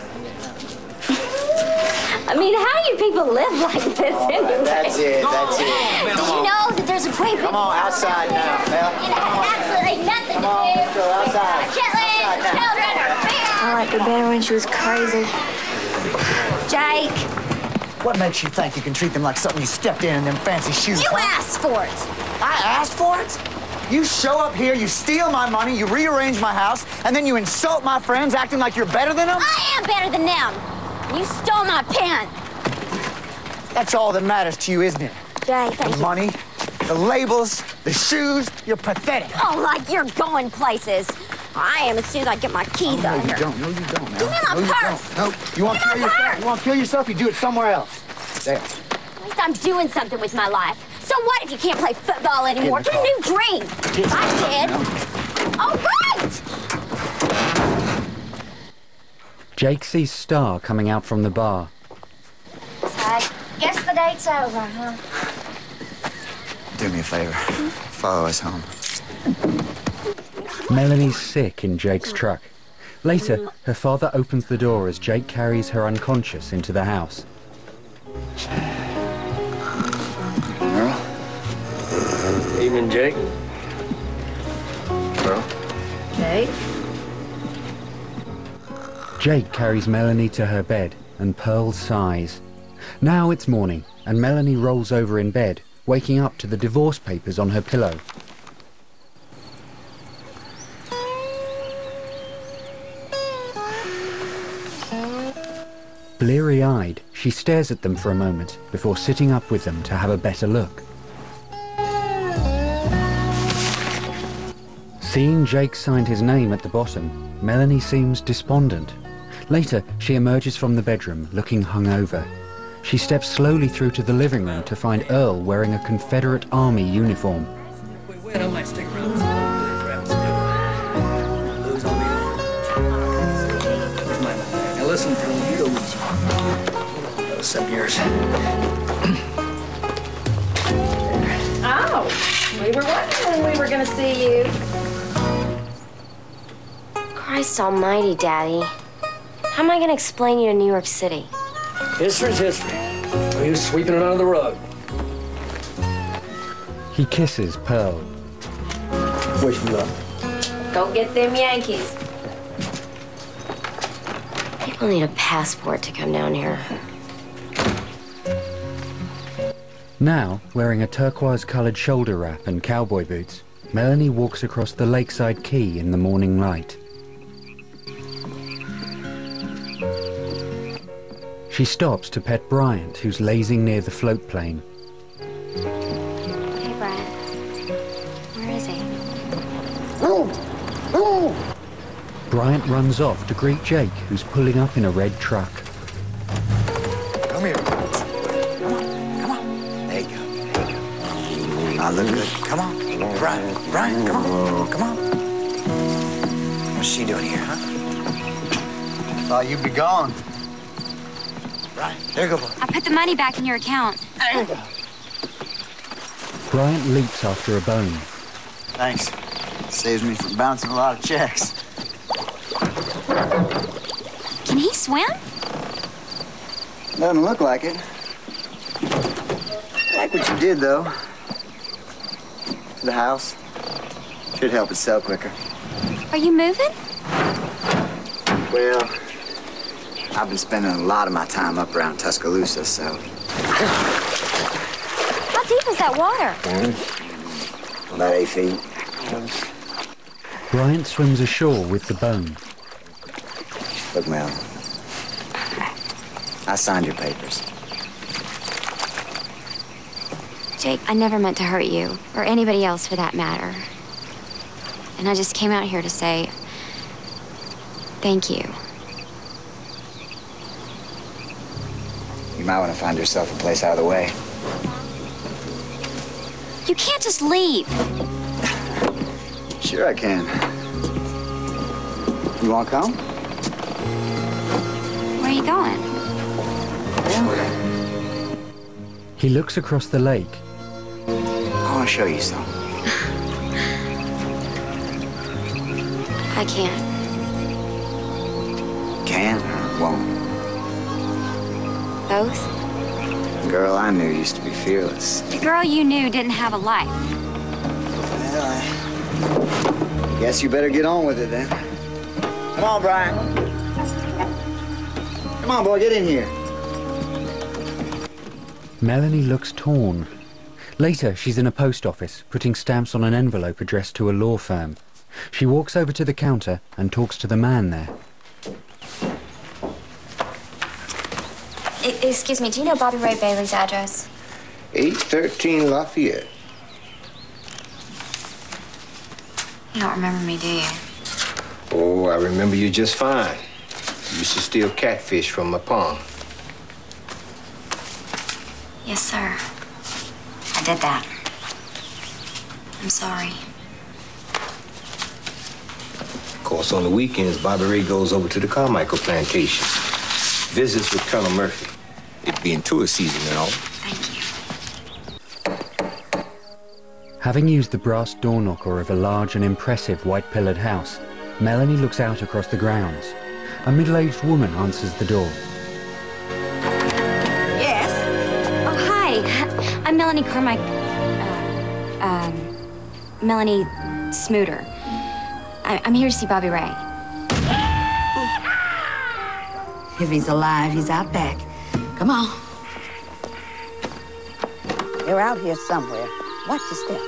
I mean, how do you people live like this anyway? That's it, that's it. Did you know that there's a great big Come on, outside now, Mel. You know, absolutely nothing to do. Go outside. Chitlins, children, or fear. I liked her better when she was crazy. Jake, What makes you think you can treat them like something you stepped in them fancy shoes? you asked for it. I asked for it? You show up here, you steal my money, you rearrange my house, and then you insult my friends acting like you're better than them? I am better than them. You stole my pen. That's all that matters to you, isn't it? Jay, thank The you. money, the labels, the shoes, you're pathetic. Oh, like you're going places. I am as soon as I get my keys No, out you here. don't. No, you don't, Mel. Give me my no, you purse. don't. No, you want to Give kill me my yourself? purse. You want to kill yourself? You do it somewhere else. There. At least I'm doing something with my life. So what if you can't play football anymore? Get Get in a the new dream. Get I did. Oh, great! Jake sees Star coming out from the bar. So I guess the date's over, huh? Do me a favor. Follow us home. Melanie's sick in Jake's truck. Later, her father opens the door as Jake carries her unconscious into the house. Earl? Evening, Jake. Earl? Jake? Jake carries Melanie to her bed, and Pearl sighs. Now it's morning, and Melanie rolls over in bed, waking up to the divorce papers on her pillow. Bleary-eyed, she stares at them for a moment before sitting up with them to have a better look. Seeing Jake signed his name at the bottom, Melanie seems despondent. Later, she emerges from the bedroom, looking hungover. She steps slowly through to the living room to find Earl wearing a Confederate Army uniform. Wait, I might stick around. Now listen, Phil, you go. Some years. Oh, we were wondering when we were going to see you. Christ almighty, Daddy. How am I going to explain you to New York City? History's history. He was sweeping it under the rug. He kisses Pearl. Wish me luck. Go get them Yankees. People need a passport to come down here. Now, wearing a turquoise-coloured shoulder wrap and cowboy boots, Melanie walks across the lakeside quay in the morning light. She stops to pet Bryant, who's lazing near the float plane. Hey, Bryant. Where is he? Bryant runs off to greet Jake, who's pulling up in a red truck. Come here. Come on. There you go. I look good. Come on. Brian, come on. Come on. What's she doing here, huh? Thought you'd be gone. Right, there you go, boy. I put the money back in your account. Bryant leaps after a bone. Thanks. Saves me from bouncing a lot of checks. Can he swim? Doesn't look like it. I like what you did, though. To the house. Should help it sell quicker. Are you moving? Well, I've been spending a lot of my time up around Tuscaloosa, so... How deep is that water? About 8 feet. Bryant swims ashore with the bone. Look, Mel. I signed your papers. Jake, I never meant to hurt you, or anybody else for that matter. And I just came out here to say thank you. You might want to find yourself a place out of the way. You can't just leave. Sure I can. You want to come? Where are you going? He looks across the lake. I want to show you something. I can't. Can or won't? Both? The girl I knew used to be fearless. The girl you knew didn't have a life. Well, I guess you better get on with it then. Come on, Brian. Come on, boy, get in here. Melanie looks torn. Later, she's in a post office, putting stamps on an envelope addressed to a law firm. She walks over to the counter and talks to the man there. Excuse me, do you know Bobby Ray Bailey's address? 813 Lafayette. You don't remember me, do you? Oh, I remember you just fine. You used to steal catfish from my pond. Yes, sir. I did that. I'm sorry. Of course, on the weekends, Bobby Ray goes over to the Carmichael plantation. Visits with Colonel Murphy. It being tourist season and all. Having used the brass door knocker of a large and impressive white-pillared house, Melanie looks out across the grounds. A middle-aged woman answers the door. Yes? Oh, hi. I'm Melanie Carmichael. Melanie Smooter. I'm here to see Bobby Ray. If he's alive, he's out back. Come on. They're out here somewhere. Watch your step.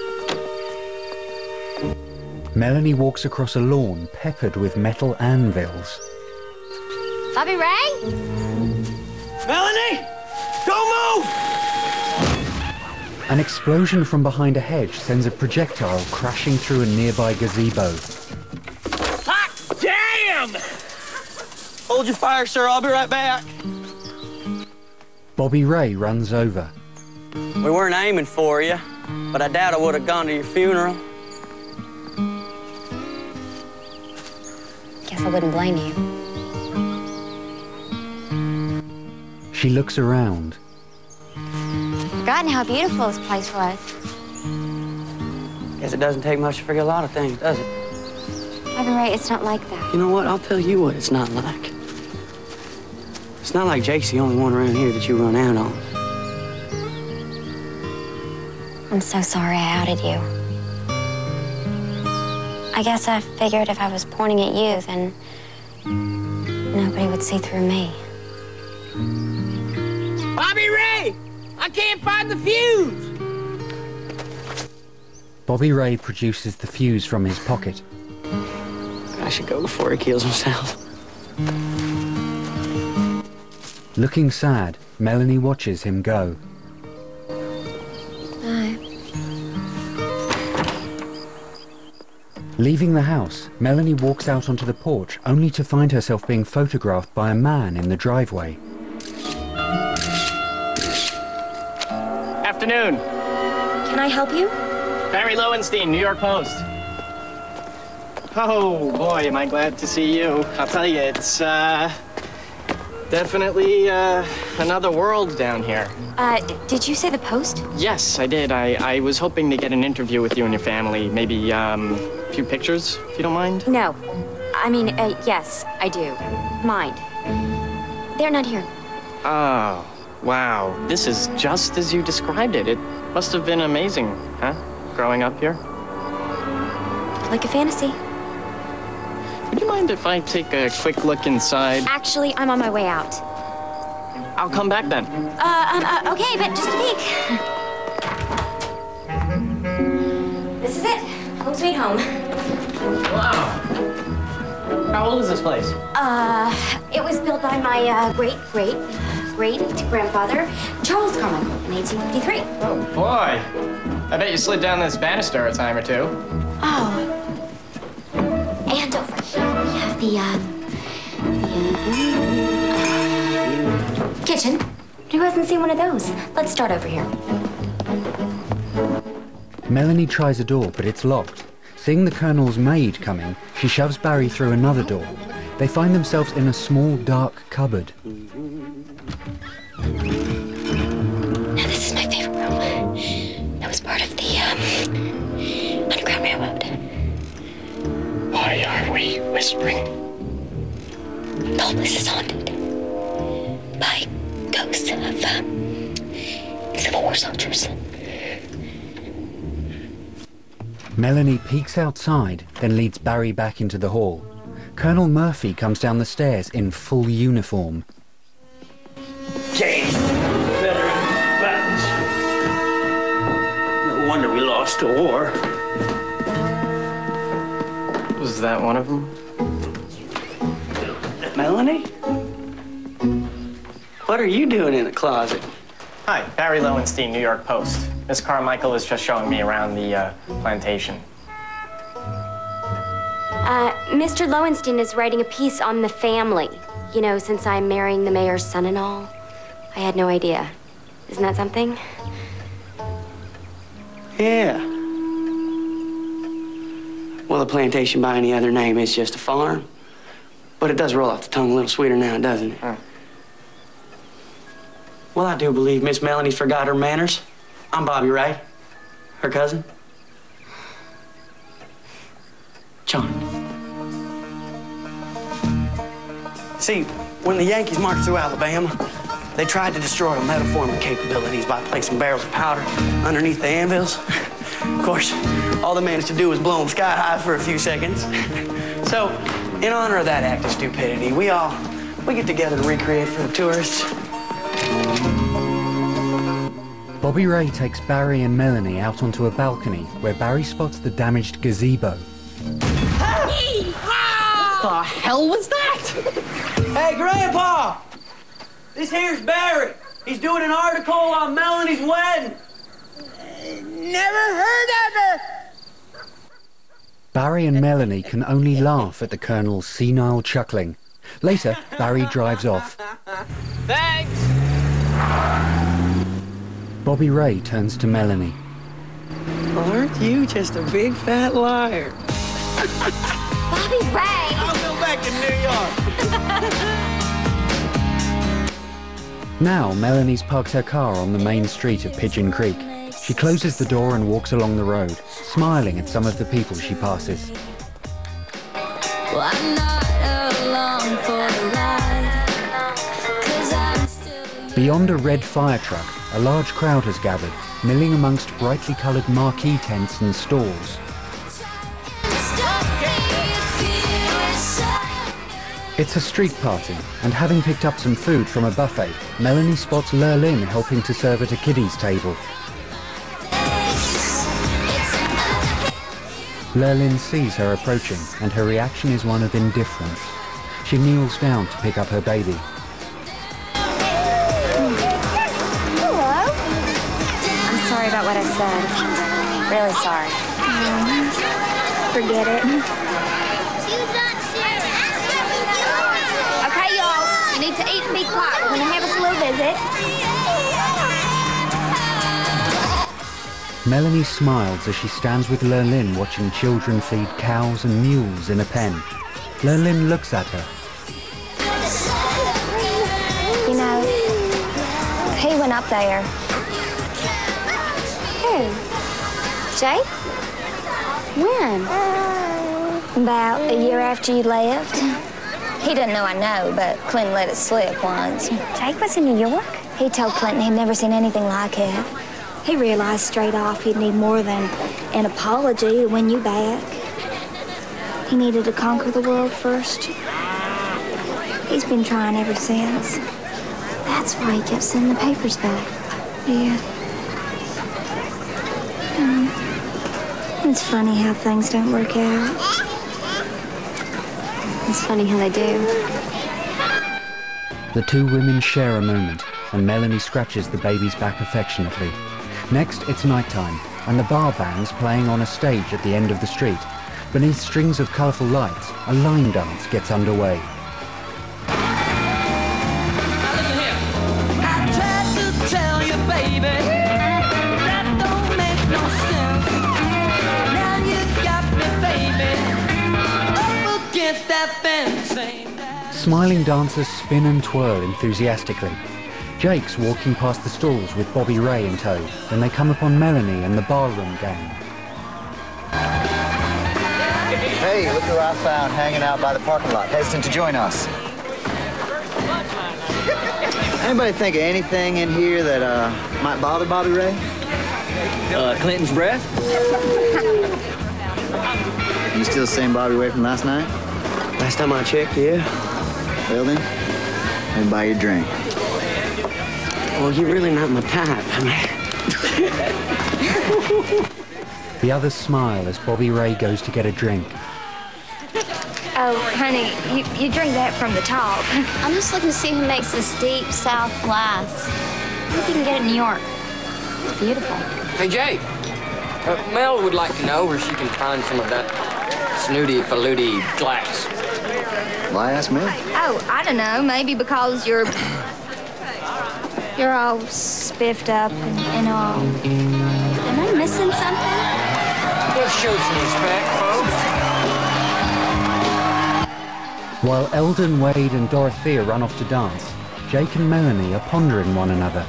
Melanie walks across a lawn peppered with metal anvils. Bobby Ray? Melanie! Don't move! An explosion from behind a hedge sends a projectile crashing through a nearby gazebo. Hot damn! Hold your fire, sir. I'll be right back. Bobby Ray runs over. We weren't aiming for you, but I doubt I would have gone to your funeral. Guess I wouldn't blame you. She looks around. Forgotten how beautiful this place was. Guess it doesn't take much to forget a lot of things, does it? Bobby Ray, it's not like that. You know what? I'll tell you what it's not like. It's not like Jake's the only one around here that you run out on. I'm so sorry I outed you. I guess I figured if I was pointing at you, then nobody would see through me. Bobby Ray! I can't find the fuse! Bobby Ray produces the fuse from his pocket. I should go before he kills himself. Looking sad, Melanie watches him go. Bye. Leaving the house, Melanie walks out onto the porch, only to find herself being photographed by a man in the driveway. Afternoon. Can I help you? Barry Lowenstein, New York Post. Oh, boy, am I glad to see you. I'll tell you, it's, definitely, another world down here. Did you say the Post? Yes, I did. I was hoping to get an interview with you and your family. Maybe, a few pictures, if you don't mind? No. I mean, yes, I do. Mind. They're not here. Oh, wow. This is just as you described it. It must have been amazing, huh? Growing up here? Like a fantasy. Would you mind if I take a quick look inside? Actually, I'm on my way out. I'll come back then. Okay, but just a peek. This is it. Home sweet home. Wow. How old is this place? It was built by my great-great-great-grandfather, Charles Carmichael, in 1853. Oh, boy. I bet you slid down this banister a time or two. Oh. And over here we have the kitchen. Who hasn't seen one of those? Let's start over here. Melanie tries a door, but it's locked. Seeing the Colonel's maid coming, she shoves Barry through another door. They find themselves in a small, dark cupboard. Now, this is my favorite room. It was part of the, Underground Railroad. Why are we whispering? The whole place is haunted by ghosts of, Civil War soldiers. Melanie peeks outside, then leads Barry back into the hall. Colonel Murphy comes down the stairs in full uniform. Jane, veteran buttons. No wonder we lost the war. Was that one of them? Melanie? What are you doing in the closet? Hi, Barry Lowenstein, New York Post. Miss Carmichael was just showing me around the plantation. Mr. Lowenstein is writing a piece on the family. You know, since I'm marrying the mayor's son and all. I had no idea. Isn't that something? Yeah. Well, the plantation by any other name is just a farm. But it does roll off the tongue a little sweeter now, doesn't it? Huh. Well, I do believe Miss Melanie's forgot her manners. I'm Bobby Ray, her cousin. John. See, when the Yankees marched through Alabama, they tried to destroy our metal forming capabilities by placing barrels of powder underneath the anvils. Of course, all they managed to do was blow them sky high for a few seconds. So, in honor of that act of stupidity, we get together to recreate for the tourists. Bobby Ray takes Barry and Melanie out onto a balcony where Barry spots the damaged gazebo. What the hell was that? Hey, Grandpa! This here's Barry. He's doing an article on Melanie's wedding. Never heard of her. Barry and Melanie can only laugh at the Colonel's senile chuckling. Later, Barry drives off. Thanks. Bobby Ray turns to Melanie. Aren't you just a big fat liar? Bobby Ray! I'll go back to New York. Now, Melanie's parked her car on the main street of Pigeon Creek. She closes the door and walks along the road, smiling at some of the people she passes. Well, I'm not along for the ride, 'cause I'm still... Beyond a red fire truck, a large crowd has gathered, milling amongst brightly coloured marquee tents and stalls. It's a street party, and having picked up some food from a buffet, Melanie spots Lurlin helping to serve at a kiddies table. Lurlin sees her approaching, and her reaction is one of indifference. She kneels down to pick up her baby. Hello. I'm sorry about what I said. Really sorry. Forget it. Okay, y'all. You need to eat and be quiet. We're going to have us a little visit. Melanie smiles as she stands with Lurlin watching children feed cows and mules in a pen. Lurlin looks at her. You know, he went up there. Who? Jake? When? About a year after you left. He didn't know I know, but Clinton let it slip once. Jake was in New York? He told Clinton he'd never seen anything like it. He realized straight off he'd need more than an apology to win you back. He needed to conquer the world first. He's been trying ever since. That's why he kept sending the papers back. Yeah. It's funny how things don't work out. It's funny how they do. The two women share a moment, and Melanie scratches the baby's back affectionately. Next, it's nighttime, and the bar band's playing on a stage at the end of the street. Beneath strings of colourful lights, a line dance gets underway. I tried to tell you, baby, that don't make no sense. Now you got me, baby, up against that fence. Smiling dancers spin and twirl enthusiastically. Jake's walking past the stalls with Bobby Ray in tow when they come upon Melanie and the barroom gang. Hey, look who I found hanging out by the parking lot, hesitant to join us. Anybody think of anything in here that might bother Bobby Ray? Clinton's breath? You still the same Bobby Ray from last night? Last time I checked, yeah. Well then, let me buy you a drink. Well, you're really not my type, The others smile as Bobby Ray goes to get a drink. Oh, honey, you drink that from the top. I'm just looking to see who makes this deep South glass. I think you can get it in New York. It's beautiful. Hey, Jake. Mel would like to know where she can find some of that snooty-faluty glass. Why ask me? Oh, I don't know. Maybe because you're all spiffed up and all. Am I missing something? Let's show some respect, folks. While Eldon, Wade and Dorothea run off to dance, Jake and Melanie are pondering one another.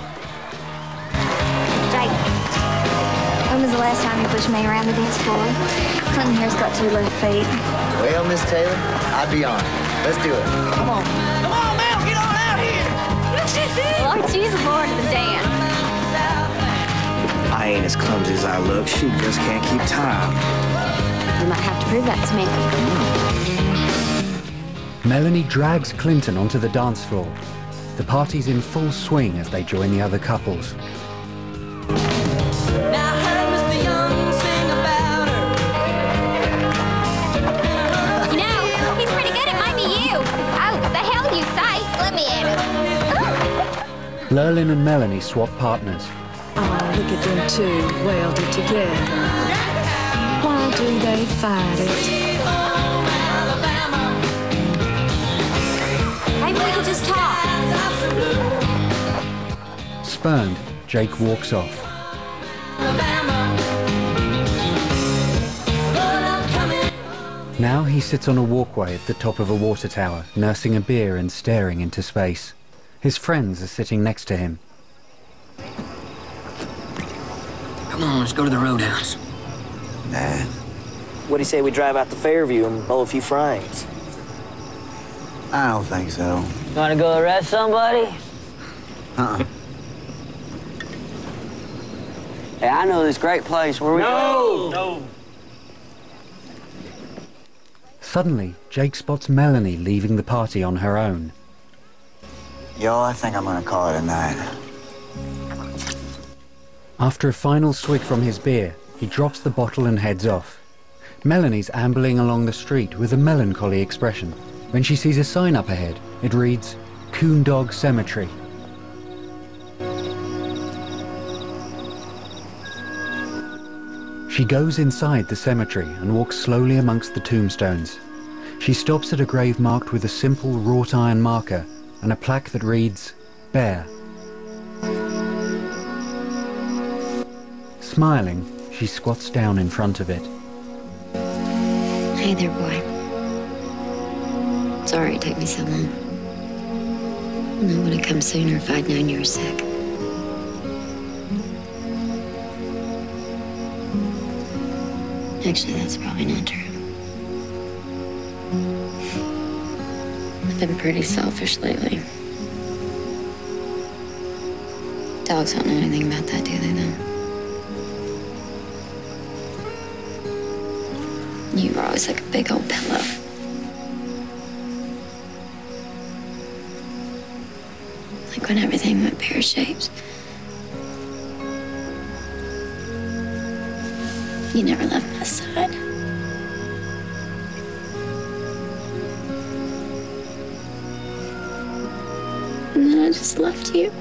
Jake, when was the last time you pushed me around the dance floor? Clinton here's got 2 left feet. Well, Miss Taylor, I'd be on it. Let's do it. Come on. Come on, Mel, get on out here! Well, aren't you the Lord of the dance? I ain't as clumsy as I look. She just can't keep time. You might have to prove that to me. Melanie drags Clinton onto the dance floor. The party's in full swing as they join the other couples. Now I heard Mr. Young sing about her. You know, he's pretty good. It might be you. Oh, the hell you say? Let me at it. Lurlin and Melanie swap partners. Oh, look at them two welded together. Why do they fight it? Maybe we could just talk. Spurned, Jake walks off. Now he sits on a walkway at the top of a water tower, nursing a beer and staring into space. His friends are sitting next to him. Come on, let's go to the roadhouse. Nah. What do you say we drive out to Fairview and blow a few frames? I don't think so. Want to go arrest somebody? Uh-uh. Hey, I know this great place where we... No! Suddenly, Jake spots Melanie leaving the party on her own. Yo, I think I'm gonna call it a night. After a final swig from his beer, he drops the bottle and heads off. Melanie's ambling along the street with a melancholy expression. When she sees a sign up ahead, it reads, Coon Dog Cemetery. She goes inside the cemetery and walks slowly amongst the tombstones. She stops at a grave marked with a simple wrought iron marker and a plaque that reads, Bear. Smiling, she squats down in front of it. Hey there, boy. Sorry it took me so long. I would have come sooner if I'd known you were sick. Actually, that's probably not true. I've been pretty selfish lately. Dogs don't know anything about that, do they, though? You were always like a big old pillow. Like when everything went pear-shaped. You never left my side. And then I just left you.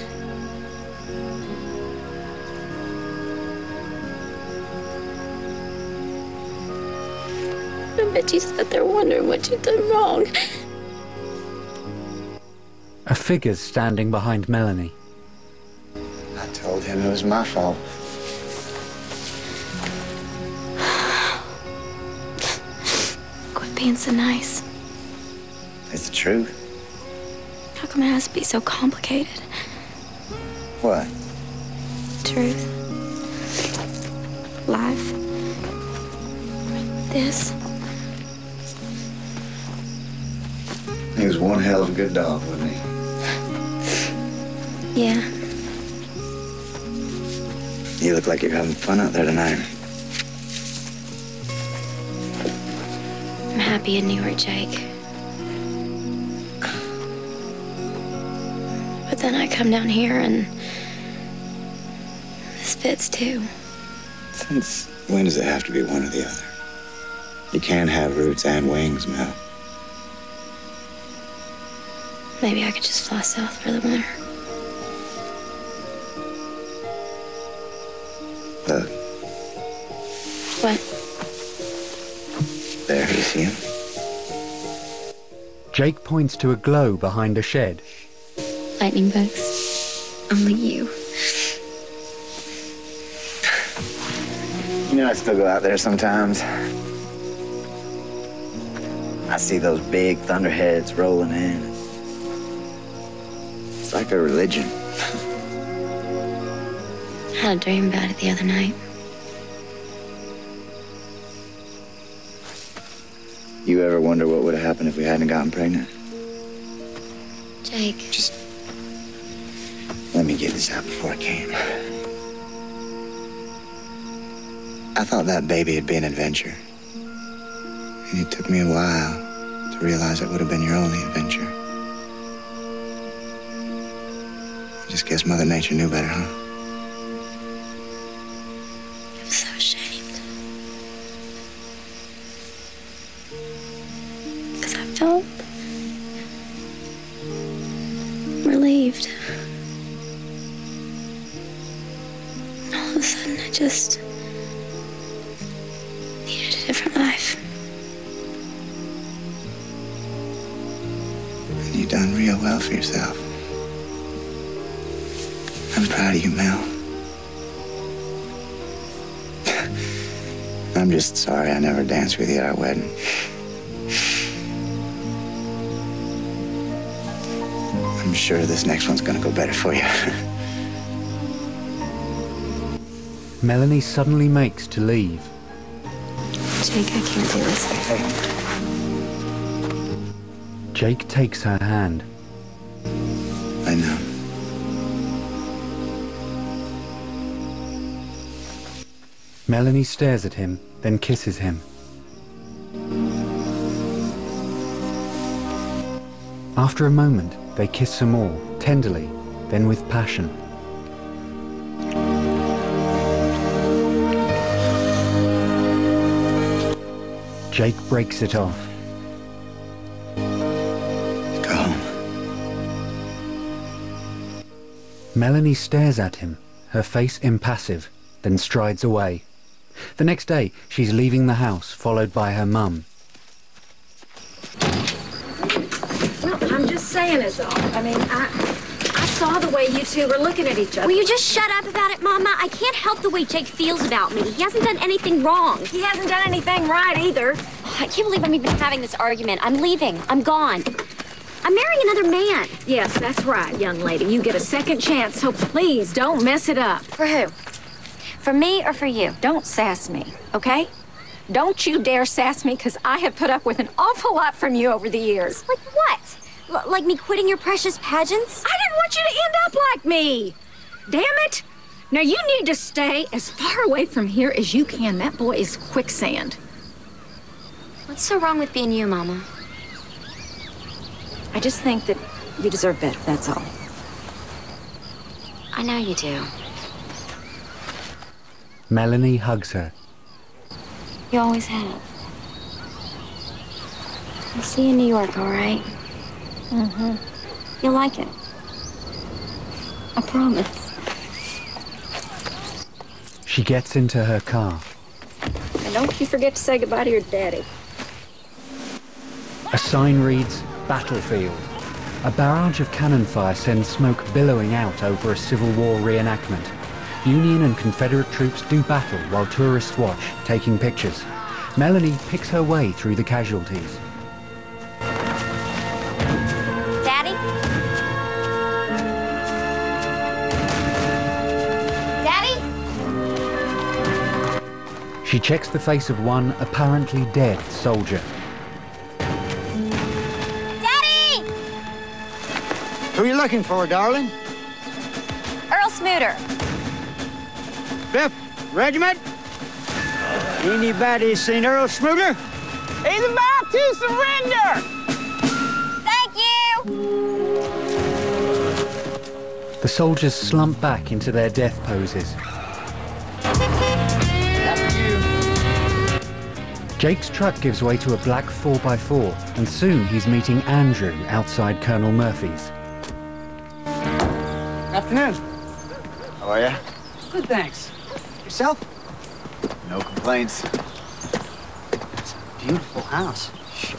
I bet you sat there wondering what you'd done wrong. A figure's standing behind Melanie. I told him it was my fault. Quit being so nice. It's the truth. How come it has to be so complicated? What? Truth. Life. This. He was one hell of a good dog, wasn't he? Yeah. You look like you're having fun out there tonight. I'm happy in New York, Jake. But then I come down here and this fits too. Since when does it have to be one or the other? You can't have roots and wings, Mel. Maybe I could just fly south for the winter. Look, What? there, you see him? Jake points to a glow behind a shed. Lightning bugs. Only you. You know, I still go out there sometimes. I see those big thunderheads rolling in. It's like a religion. I had a dream about it the other night. You ever wonder what would have happened if we hadn't gotten pregnant? Jake. Just let me get this out before I came. I thought that baby would be an adventure. And it took me a while to realize it would have been your only adventure. I just guess Mother Nature knew better, huh? I'm so ashamed. Because I felt relieved. sudden I just needed a different life. And you've done real well for yourself. I'm proud of you, Mel. I'm just sorry I never danced with you at our wedding. I'm sure this next one's gonna go better for you. Melanie suddenly makes to leave. Jake, I can't do this. Jake takes her hand. I know. Melanie stares at him, then kisses him. After a moment, they kiss some more, tenderly, then with passion. Jake breaks it off. Go home. Melanie stares at him, her face impassive, then strides away. The next day, she's leaving the house, followed by her mum. Well, I'm just saying is all. I mean, I saw the way you two were looking at each other. Will you just shut up about it, Mama? I can't help the way Jake feels about me. He hasn't done anything wrong. He hasn't done anything right either. Oh, I can't believe I'm even having this argument. I'm leaving. I'm gone. I'm marrying another man. Yes, that's right, young lady. You get a second chance, so please don't mess it up. For who? For me or for you? Don't sass me, okay? Don't you dare sass me, because I have put up with an awful lot from you over the years. Like what? Like me quitting your precious pageants? I didn't want you to end up like me. Damn it. Now you need to stay as far away from here as you can. That boy is quicksand. What's so wrong with being you, Mama? I just think that you deserve better, that's all. I know you do. Melanie hugs her. You always have. I'll see you in New York, all right? Mm-hmm. You'll like it. I promise. She gets into her car. And don't you forget to say goodbye to your daddy. A sign reads, Battlefield. A barrage of cannon fire sends smoke billowing out over a Civil War reenactment. Union and Confederate troops do battle while tourists watch, taking pictures. Melanie picks her way through the casualties. Daddy? Daddy? She checks the face of one apparently dead soldier. Daddy! Who are you looking for, darling? Earl Smuter. 5th Regiment? Anybody seen Earl Smuter? He's about to surrender! Thank you! The soldiers slump back into their death poses. Jake's truck gives way to a black 4x4, and soon he's meeting Andrew outside Colonel Murphy's. Afternoon. How are you? Good, thanks. Yourself? No complaints. It's a beautiful house.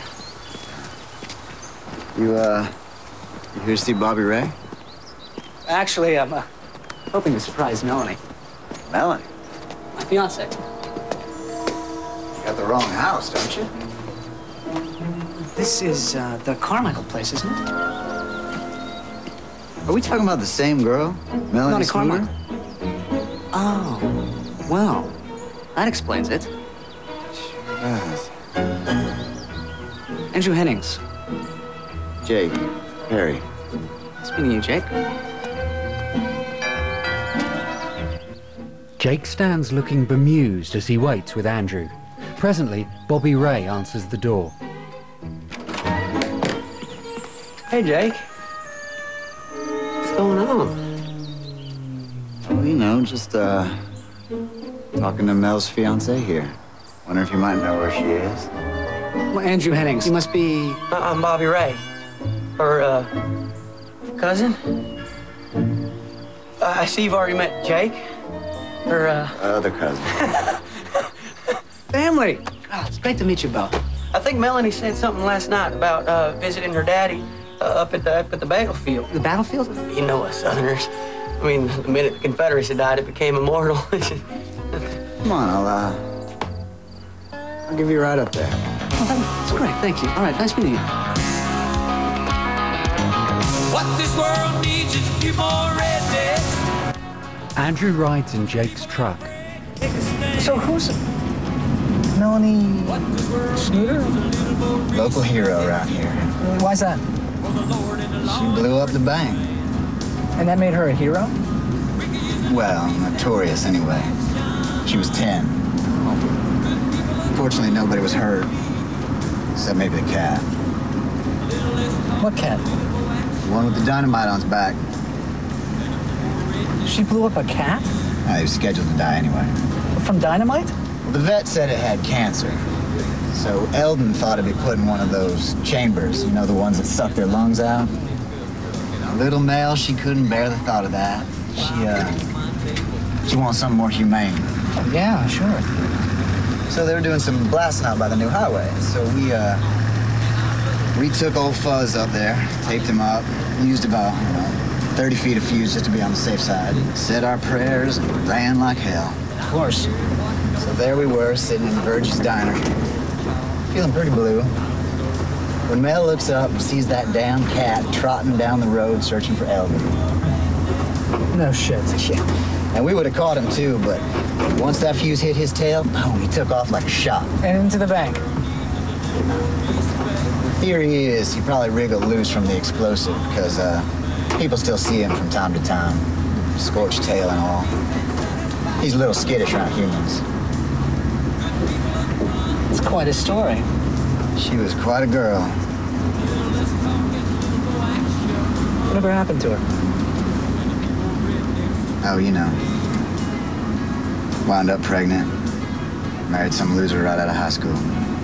You here to see Bobby Ray? Actually, I'm hoping to surprise Melanie. Melanie? My fiancée. You got the wrong house, don't you? This is the Carmichael place, isn't it? Are we talking about the same girl? Melanie Smuter? Carmichael. Oh, well, that explains it. Sure does. Andrew Hennings. Jake, Harry. Nice meeting you, Jake. Jake stands looking bemused as he waits with Andrew. Presently, Bobby Ray answers the door. Hey, Jake. What's going on? Oh, you know, just talking to Mel's fiancée here. Wonder if you might know where she is. Well, Andrew Hennings. You must be... I'm Bobby Ray. Her, cousin? I see you've already met Jake. Her, Other cousin. family. Oh, it's great to meet you, Bo. I think Melanie said something last night about visiting her daddy up at the battlefield. The battlefield? You know us Southerners. I mean, the minute the Confederacy died, it became immortal. Come on, I'll give you a ride up there. Oh, that's great, thank you. All right, nice meeting you. What this world needs is a few more rednecks. Andrew rides in Jake's truck. So who's Melanie Snooter? Local hero around here. Why's that? She blew up the bank. And that made her a hero? Well, notorious anyway. She was 10. Fortunately, nobody was hurt. Except maybe the cat. What cat? The one with the dynamite on its back. She blew up a cat? He was scheduled to die anyway. From dynamite? Well, the vet said it had cancer. So Eldon thought it'd be put in one of those chambers, you know, the ones that suck their lungs out. Little Mel, she couldn't bear the thought of that. She wants something more humane. Yeah, sure. So they were doing some blasting out by the new highway. So we took old Fuzz up there, taped him up, used about 30 feet of fuse just to be on the safe side. Said our prayers and ran like hell. Of course. So there we were, sitting in Virgie's diner, feeling pretty blue. When Mel looks up and sees that damn cat trotting down the road searching for Eldon. No shit. Yeah. And we would have caught him too, but once that fuse hit his tail, boom, he took off like a shot. And into the bank. The theory is he probably wriggled loose from the explosive because people still see him from time to time. Scorched tail and all. He's a little skittish around humans. It's quite a story. She was quite a girl. Whatever happened to her? Oh, you know. Wound up pregnant. Married some loser right out of high school.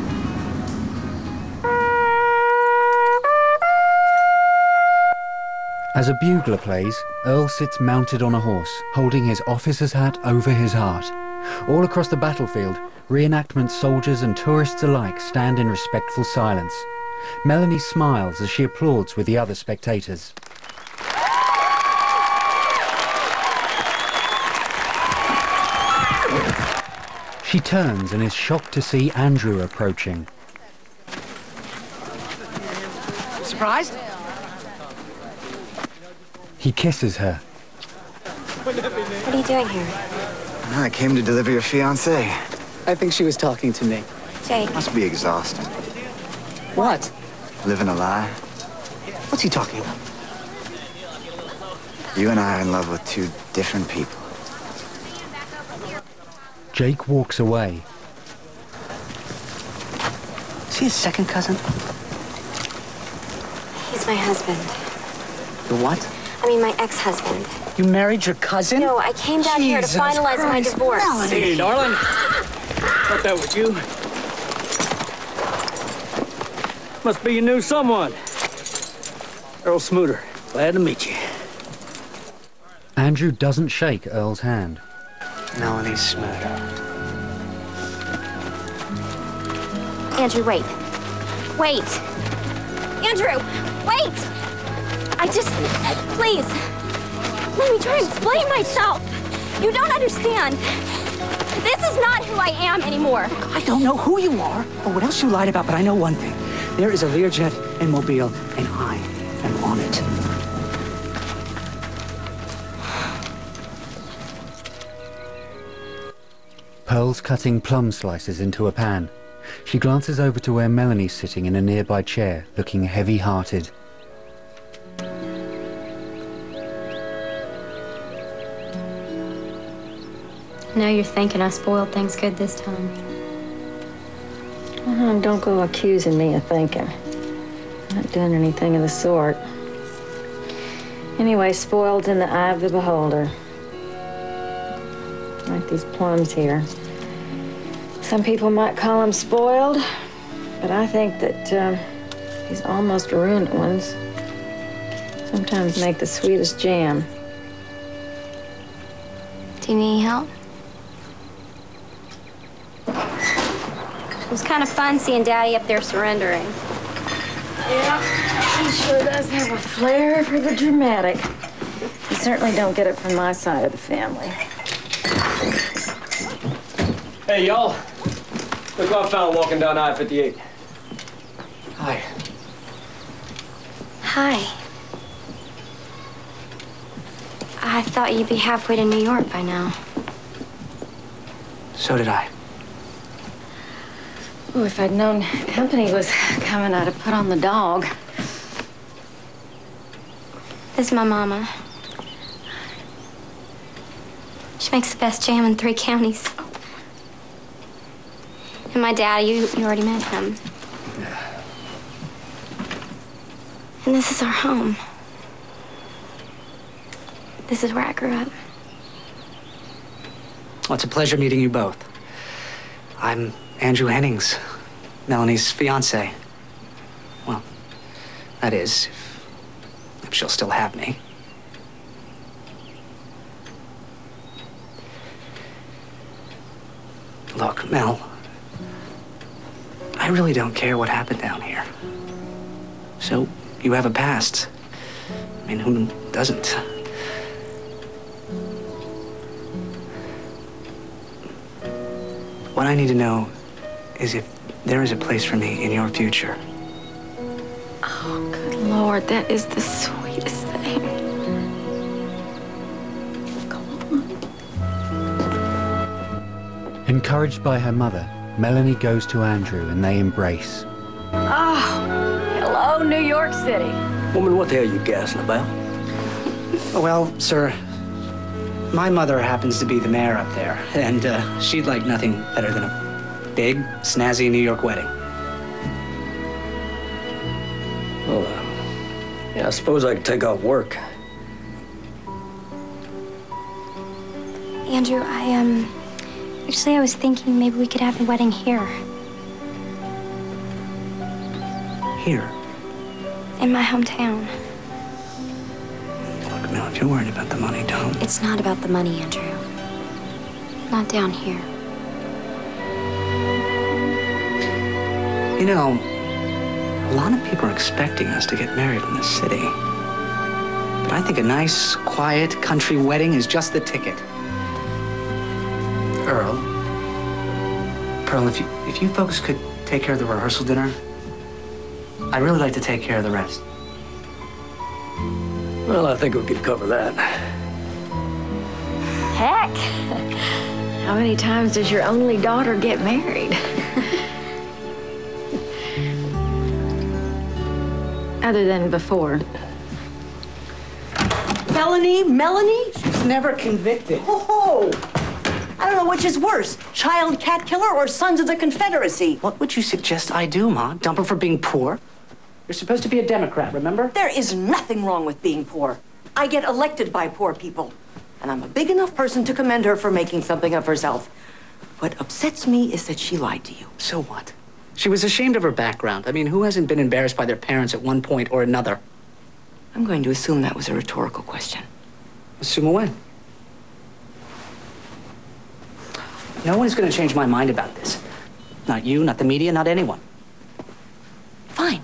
As a bugler plays, Earl sits mounted on a horse, holding his officer's hat over his heart. All across the battlefield, reenactment soldiers and tourists alike stand in respectful silence. Melanie smiles as she applauds with the other spectators. She turns and is shocked to see Andrew approaching. Surprised? He kisses her. What are you doing here? I came to deliver your fiancée. I think she was talking to me. Jake. Must be exhausting. What? Living a lie. What's he talking about? You and I are in love with two different people. Jake walks away. Is he a second cousin? He's my husband. The what? I mean, my ex-husband. You married your cousin? No, I came down here to finalize my divorce. Hey, darling. Thought that was you. Must be you knew someone. Earl Smooter. Glad to meet you. Andrew doesn't shake Earl's hand. Melanie Smooter. Andrew, wait. Wait. Andrew, wait! Please. Let me try and explain myself. You don't understand. This is not who I am anymore. I don't know who you are or what else you lied about, but I know one thing. There is a Learjet in Mobile, and I am on it. Pearl's cutting plum slices into a pan. She glances over to where Melanie's sitting in a nearby chair, looking heavy-hearted. Now you're thinking I spoiled things good this time. Don't go accusing me of thinking. I'm not doing anything of the sort. Anyway, spoiled's in the eye of the beholder. Like these plums here. Some people might call them spoiled, but I think that these almost ruined ones sometimes make the sweetest jam. Do you need help? was kind of fun seeing Daddy up there surrendering. Yeah, he sure does have a flair for the dramatic. You certainly don't get it from my side of the family. Hey, y'all. Look what I found walking down I-58. Hi. Hi. I thought you'd be halfway to New York by now. So did I. Oh, if I'd known company was coming, I'd have put on the dog. This is my mama. She makes the best jam in 3 counties. And my dad, you already met him. Yeah. And this is our home. This is where I grew up. Well, it's a pleasure meeting you both. I'm Andrew Hennings, Melanie's fiance. Well, that is, if she'll still have me. Look, Mel, I really don't care what happened down here. So, you have a past. I mean, who doesn't? What I need to know is if there is a place for me in your future. Oh, good Lord, that is the sweetest thing. Encouraged by her mother, Melanie goes to Andrew and they embrace. Oh, hello, New York City. Woman, what the hell are you gassing about? Well, sir, my mother happens to be the mayor up there, and she'd like nothing better than a big, snazzy New York wedding. Well, yeah, I suppose I could take off work. Andrew, actually, I was thinking maybe we could have a wedding here. Here? In my hometown. Look, Mel, if you're worried about the money, don't. It's not about the money, Andrew. Not down here. You know, a lot of people are expecting us to get married in this city. But I think a nice, quiet, country wedding is just the ticket. Pearl, if you folks could take care of the rehearsal dinner, I'd really like to take care of the rest. Well, I think we could cover that. Heck! How many times does your only daughter get married? Other than before. Melanie? She's never convicted. Oh! I don't know which is worse, child cat killer or Sons of the Confederacy. What would you suggest I do, Ma? Dump her for being poor? You're supposed to be a Democrat, remember? There is nothing wrong with being poor. I get elected by poor people. And I'm a big enough person to commend her for making something of herself. What upsets me is that she lied to you. So what? She was ashamed of her background. I mean, who hasn't been embarrassed by their parents at one point or another? I'm going to assume that was a rhetorical question. Assume away. No one is going to change my mind about this. Not you, not the media, not anyone. Fine.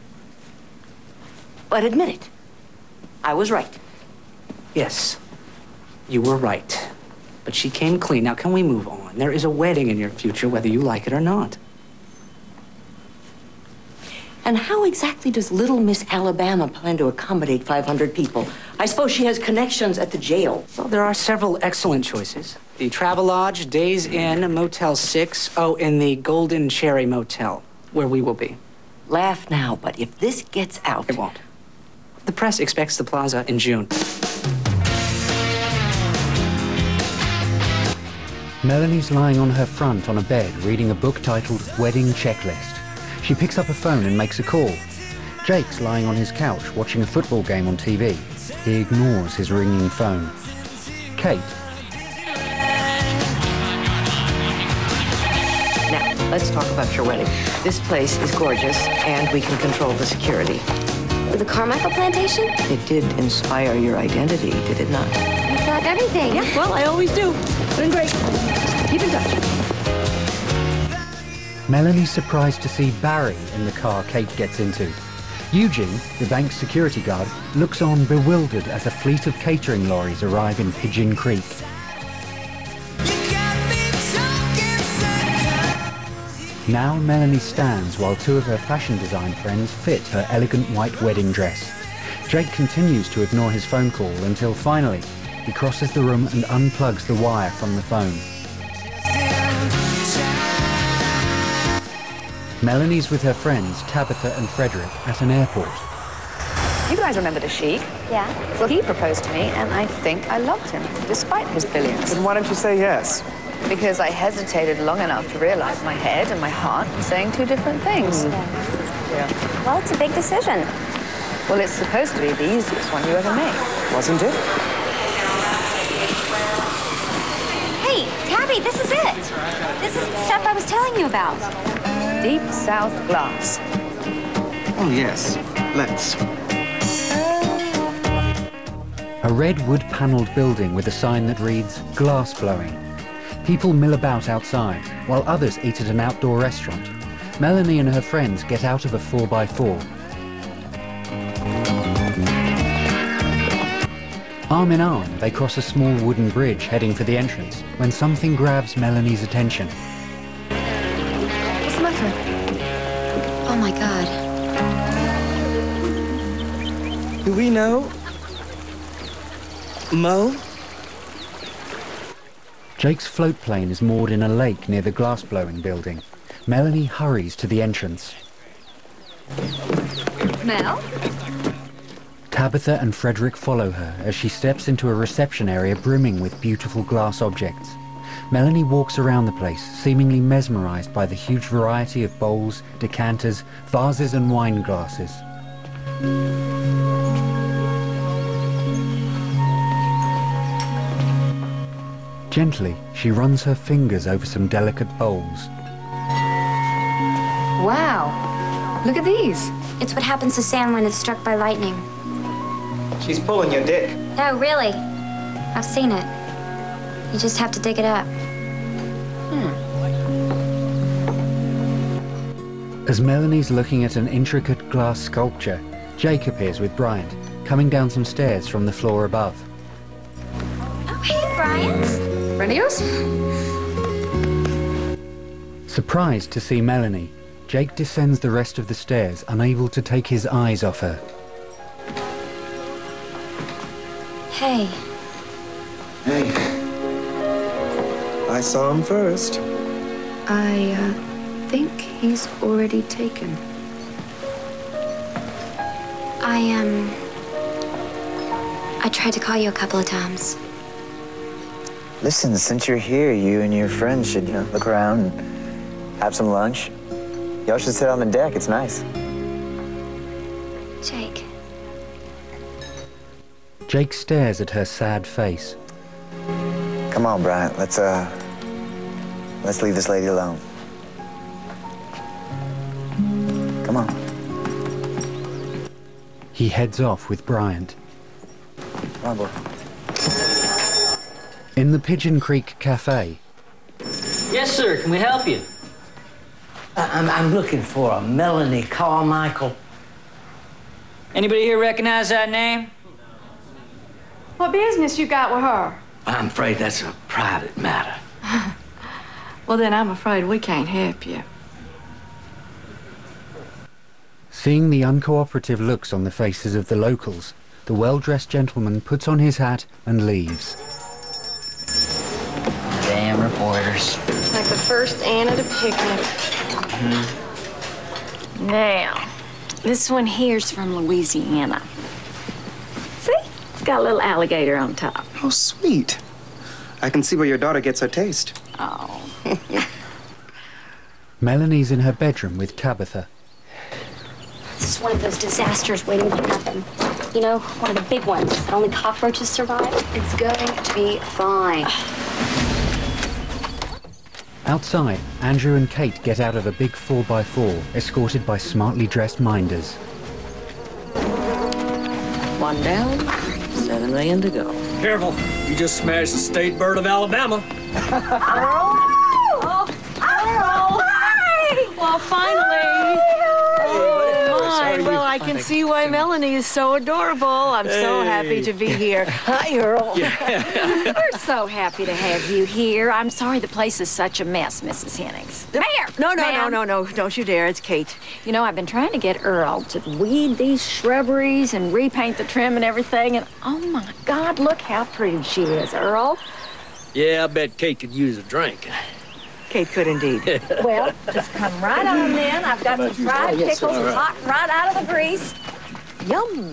But admit it. I was right. Yes, you were right. But she came clean. Now, can we move on? There is a wedding in your future, whether you like it or not. And how exactly does Little Miss Alabama plan to accommodate 500 people? I suppose she has connections at the jail. Well, there are several excellent choices. The Travelodge, Days Inn, Motel 6, and the Golden Cherry Motel, where we will be. Laugh now, but if this gets out... It won't. The press expects the plaza in June. Melanie's lying on her front on a bed reading a book titled Wedding Checklist. She picks up a phone and makes a call. Jake's lying on his couch watching a football game on TV. He ignores his ringing phone. Kate. Now, let's talk about your wedding. This place is gorgeous, and we can control the security. The Carmichael plantation? It did inspire your identity, did it not? I thought everything. Yeah, well, I always do. Been great. Keep in touch. Melanie's surprised to see Barry in the car Kate gets into. Eugene, the bank's security guard, looks on bewildered as a fleet of catering lorries arrive in Pigeon Creek. Now Melanie stands while two of her fashion design friends fit her elegant white wedding dress. Jake continues to ignore his phone call until finally he crosses the room and unplugs the wire from the phone. Melanie's with her friends Tabitha and Frederick at an airport. You guys remember the Sheik? Yeah. Well, he proposed to me, and I think I loved him, despite his billions. Then why don't you say yes? Because I hesitated long enough to realize my head and my heart were saying two different things. Yeah. Well, it's a big decision. Well, it's supposed to be the easiest one you ever made. Wasn't it? Hey, Tabby, this is it. This is the stuff I was telling you about. Deep South glass. Oh, yes. Let's. A red wood-panelled building with a sign that reads, glass blowing. People mill about outside, while others eat at an outdoor restaurant. Melanie and her friends get out of a 4x4. Arm in arm, they cross a small wooden bridge heading for the entrance, when something grabs Melanie's attention. What's the matter? Oh my God. Do we know Mo? Jake's float plane is moored in a lake near the glass-blowing building. Melanie hurries to the entrance. Mel? Tabitha and Frederick follow her as she steps into a reception area brimming with beautiful glass objects. Melanie walks around the place, seemingly mesmerized by the huge variety of bowls, decanters, vases and wine glasses. Gently, she runs her fingers over some delicate bowls. Wow. Look at these. It's what happens to sand when it's struck by lightning. She's pulling your dick. No, really. I've seen it. You just have to dig it up. As Melanie's looking at an intricate glass sculpture, Jake appears with Bryant, coming down some stairs from the floor above. Oh, hey, Bryant. Friend of yours? Surprised to see Melanie, Jake descends the rest of the stairs, unable to take his eyes off her. Hey. Hey. I saw him first. I think he's already taken. I tried to call you a couple of times. Listen, since you're here, you and your friends should, look around and have some lunch. Y'all should sit on the deck. It's nice. Jake. Jake stares at her sad face. Come on, Bryant. Let's leave this lady alone. Come on. He heads off with Bryant. Come on, boy. In the Pigeon Creek Cafe. Yes, sir. Can we help you? I'm looking for a Melanie Carmichael. Anybody here recognize that name? What business you got with her? I'm afraid that's a private matter. Well, then I'm afraid we can't help you. Seeing the uncooperative looks on the faces of the locals, the well-dressed gentleman puts on his hat and leaves. Damn reporters. Like the first Ann at a picnic. Now, this one here's from Louisiana. See? It's got a little alligator on top. Oh, sweet. I can see where your daughter gets her taste. Oh. Melanie's in her bedroom with Tabitha. This is one of those disasters waiting to happen. You know, one of the big ones that only cockroaches survive. It's going to be fine. Outside, Andrew and Kate get out of a big 4x4, escorted by smartly dressed minders. One down, 7 million to go. Careful, you just smashed the state bird of Alabama. Earl! Oh, Earl! Hi! Oh, finally! Oh, my. Well, I can see why Melanie is so adorable. I'm so happy to be here. Hi, Earl. We're so happy to have you here. I'm sorry the place is such a mess, Mrs. Hennings. Mayor! No. Ma'am. Don't you dare. It's Kate. You know, I've been trying to get Earl to weed these shrubberies and repaint the trim and everything, and oh my God, look how pretty she is, Earl. Yeah, I bet Kate could use a drink. Kate could indeed. Well, just come right on then. I've got some fried pickles hot right out of the grease. Yum.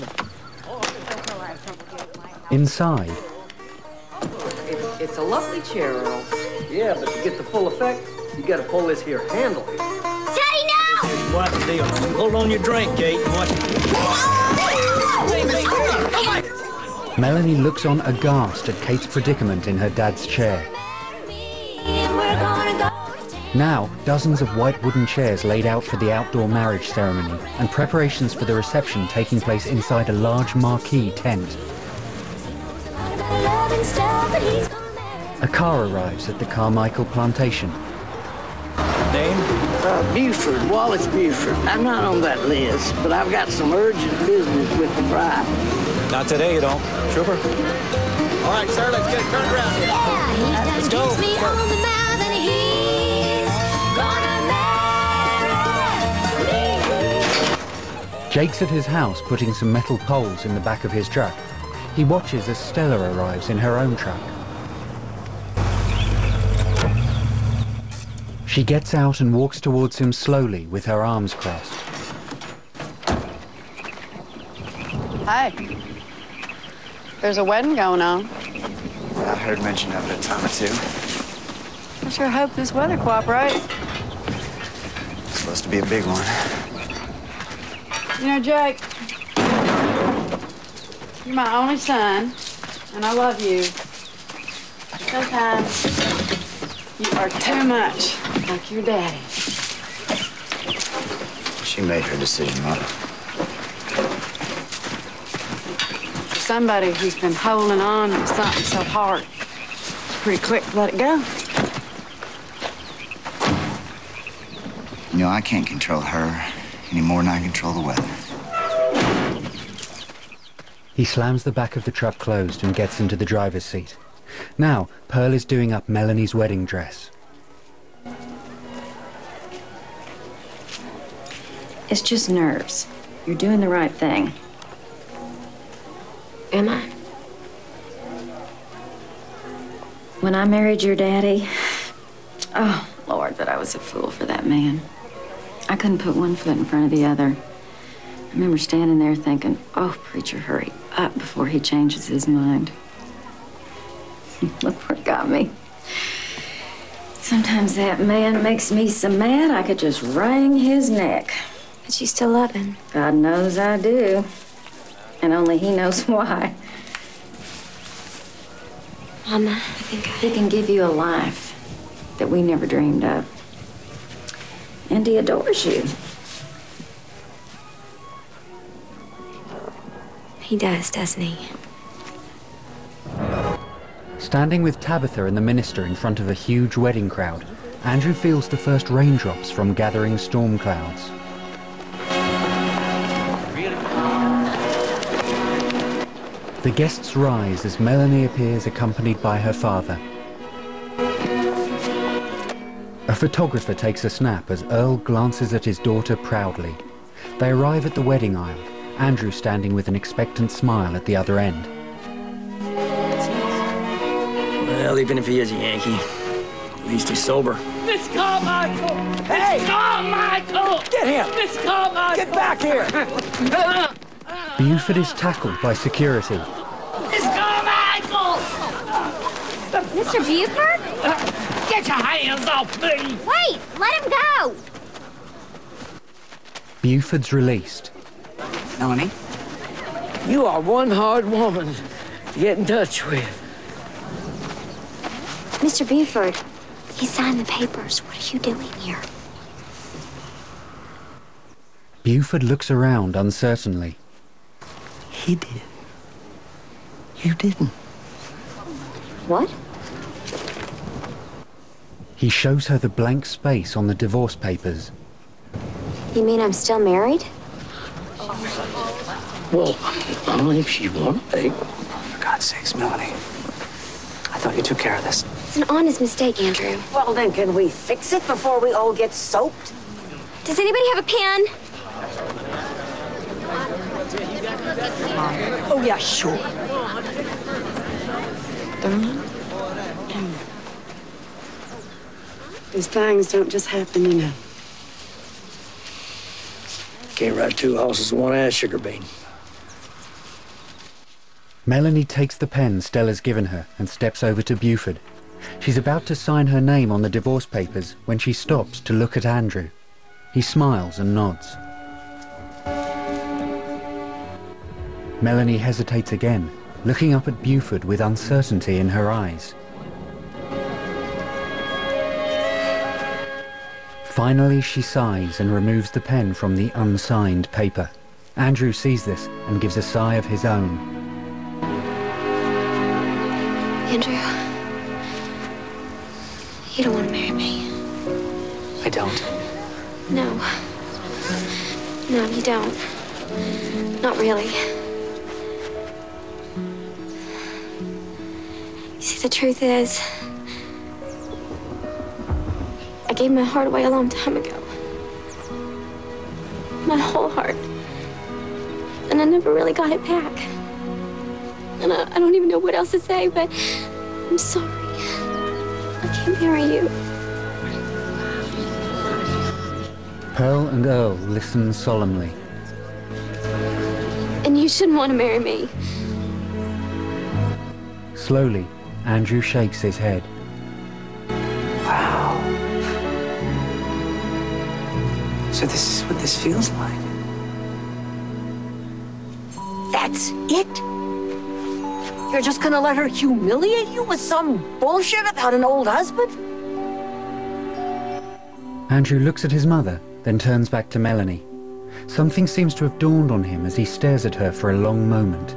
Inside, It's a lovely chair, Earl. Yeah, but to get the full effect, you gotta pull this here handle. Daddy, no! Here's quite the deal. Hold on your drink, Kate. and watch Melanie looks on aghast at Kate's predicament in her dad's chair. Now, dozens of white wooden chairs laid out for the outdoor marriage ceremony, and preparations for the reception taking place inside a large marquee tent. A car arrives at the Carmichael plantation. Name? Buford, Wallace Buford. I'm not on that list, but I've got some urgent business with the bride. Not today, you don't. Trooper? All right, sir, let's get it turned around here. Let's go. Jake's at his house putting some metal poles in the back of his truck. He watches as Stella arrives in her own truck. She gets out and walks towards him slowly with her arms crossed. Hi. There's a wedding going on. I heard mention of it a time or two. I sure hope this weather cooperates. It's supposed to be a big one. You know, Jake, you're my only son, and I love you. Sometimes you are too much like your daddy. She made her decision, Mother. For somebody who's been holding on to something so hard, it's pretty quick to let it go. You know, I can't control her any more than I control the weather. He slams the back of the truck closed and gets into the driver's seat. Now, Pearl is doing up Melanie's wedding dress. It's just nerves. You're doing the right thing. Am I? When I married your daddy, oh, Lord, that I was a fool for that man. I couldn't put one foot in front of the other. I remember standing there thinking, oh, preacher, hurry up before he changes his mind. Look where it got me. Sometimes that man makes me so mad I could just wring his neck. But you still love him. God knows I do. And only he knows why. Mama, I think He can give you a life that we never dreamed of. And he adores you. He does, doesn't he? Standing with Tabitha and the minister in front of a huge wedding crowd, Andrew feels the first raindrops from gathering storm clouds. The guests rise as Melanie appears accompanied by her father. A photographer takes a snap as Earl glances at his daughter proudly. They arrive at the wedding aisle, Andrew standing with an expectant smile at the other end. Well, even if he is a Yankee, at least he's sober. Miss Carmichael! Hey! Miss Carmichael! Get him! Miss Carmichael! Get back here! Buford is tackled by security. Miss Carmichael! Mr. Buford? Get your hands off me! Wait! Let him go! Buford's released. Melanie? You are one hard woman to get in touch with. Mr. Buford, he signed the papers. What are you doing here? Buford looks around uncertainly. He did. You didn't. What? He shows her the blank space on the divorce papers. You mean I'm still married? Well, only if you want to be. For God's sakes, Melanie. I thought you took care of this. It's an honest mistake, Andrew. Well, then can we fix it before we all get soaked? Does anybody have a pen? Oh, yeah, sure. These things don't just happen, you know. Can't ride two horses with one ass sugar bean. Melanie takes the pen Stella's given her and steps over to Buford. She's about to sign her name on the divorce papers when she stops to look at Andrew. He smiles and nods. Melanie hesitates again, looking up at Buford with uncertainty in her eyes. Finally, she sighs and removes the pen from the unsigned paper. Andrew sees this and gives a sigh of his own. Andrew, you don't want to marry me. I don't. No. No, you don't. Not really. You see, the truth is, I gave my heart away a long time ago. My whole heart. And I never really got it back. And I don't even know what else to say, but I'm sorry. I can't marry you. Pearl and Earl listen solemnly. And you shouldn't want to marry me. Slowly, Andrew shakes his head. Wow. So this is what this feels like. That's it? You're just gonna let her humiliate you with some bullshit about an old husband? Andrew looks at his mother, then turns back to Melanie. Something seems to have dawned on him as he stares at her for a long moment.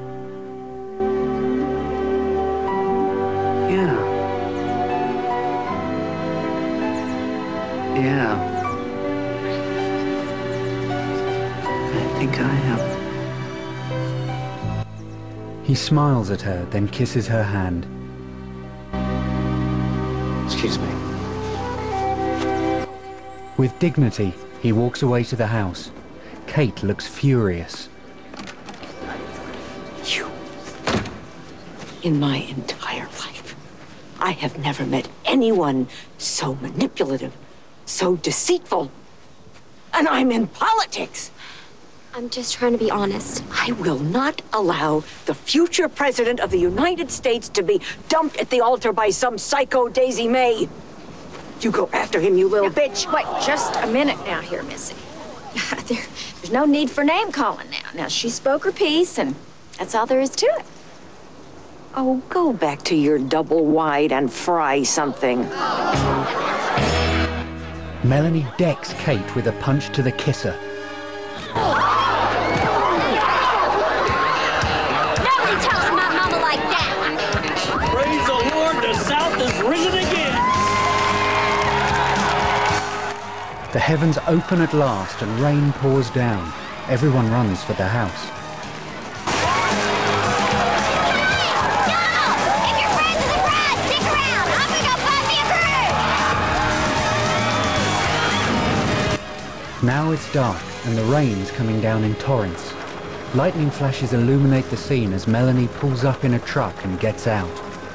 Yeah. Yeah. I think I am. He smiles at her, then kisses her hand. Excuse me. With dignity, he walks away to the house. Kate looks furious. You. In my entire life, I have never met anyone so manipulative, so deceitful. And I'm in politics. I'm just trying to be honest. I will not allow the future president of the United States to be dumped at the altar by some psycho Daisy May. You go after him, you little bitch. Wait, just a minute now here, Missy. There's no need for name calling now. Now, she spoke her piece, and that's all there is to it. Oh, go back to your double wide and fry something. Melanie decks Kate with a punch to the kisser. Nobody talks to my mama like that. Praise the Lord, the South has risen again. The heavens open at last and rain pours down. Everyone runs for the house. If you're friends with the bride, stick around. I'm gonna go find me a crew. Now it's dark and the rain's coming down in torrents. Lightning flashes illuminate the scene as Melanie pulls up in a truck and gets out.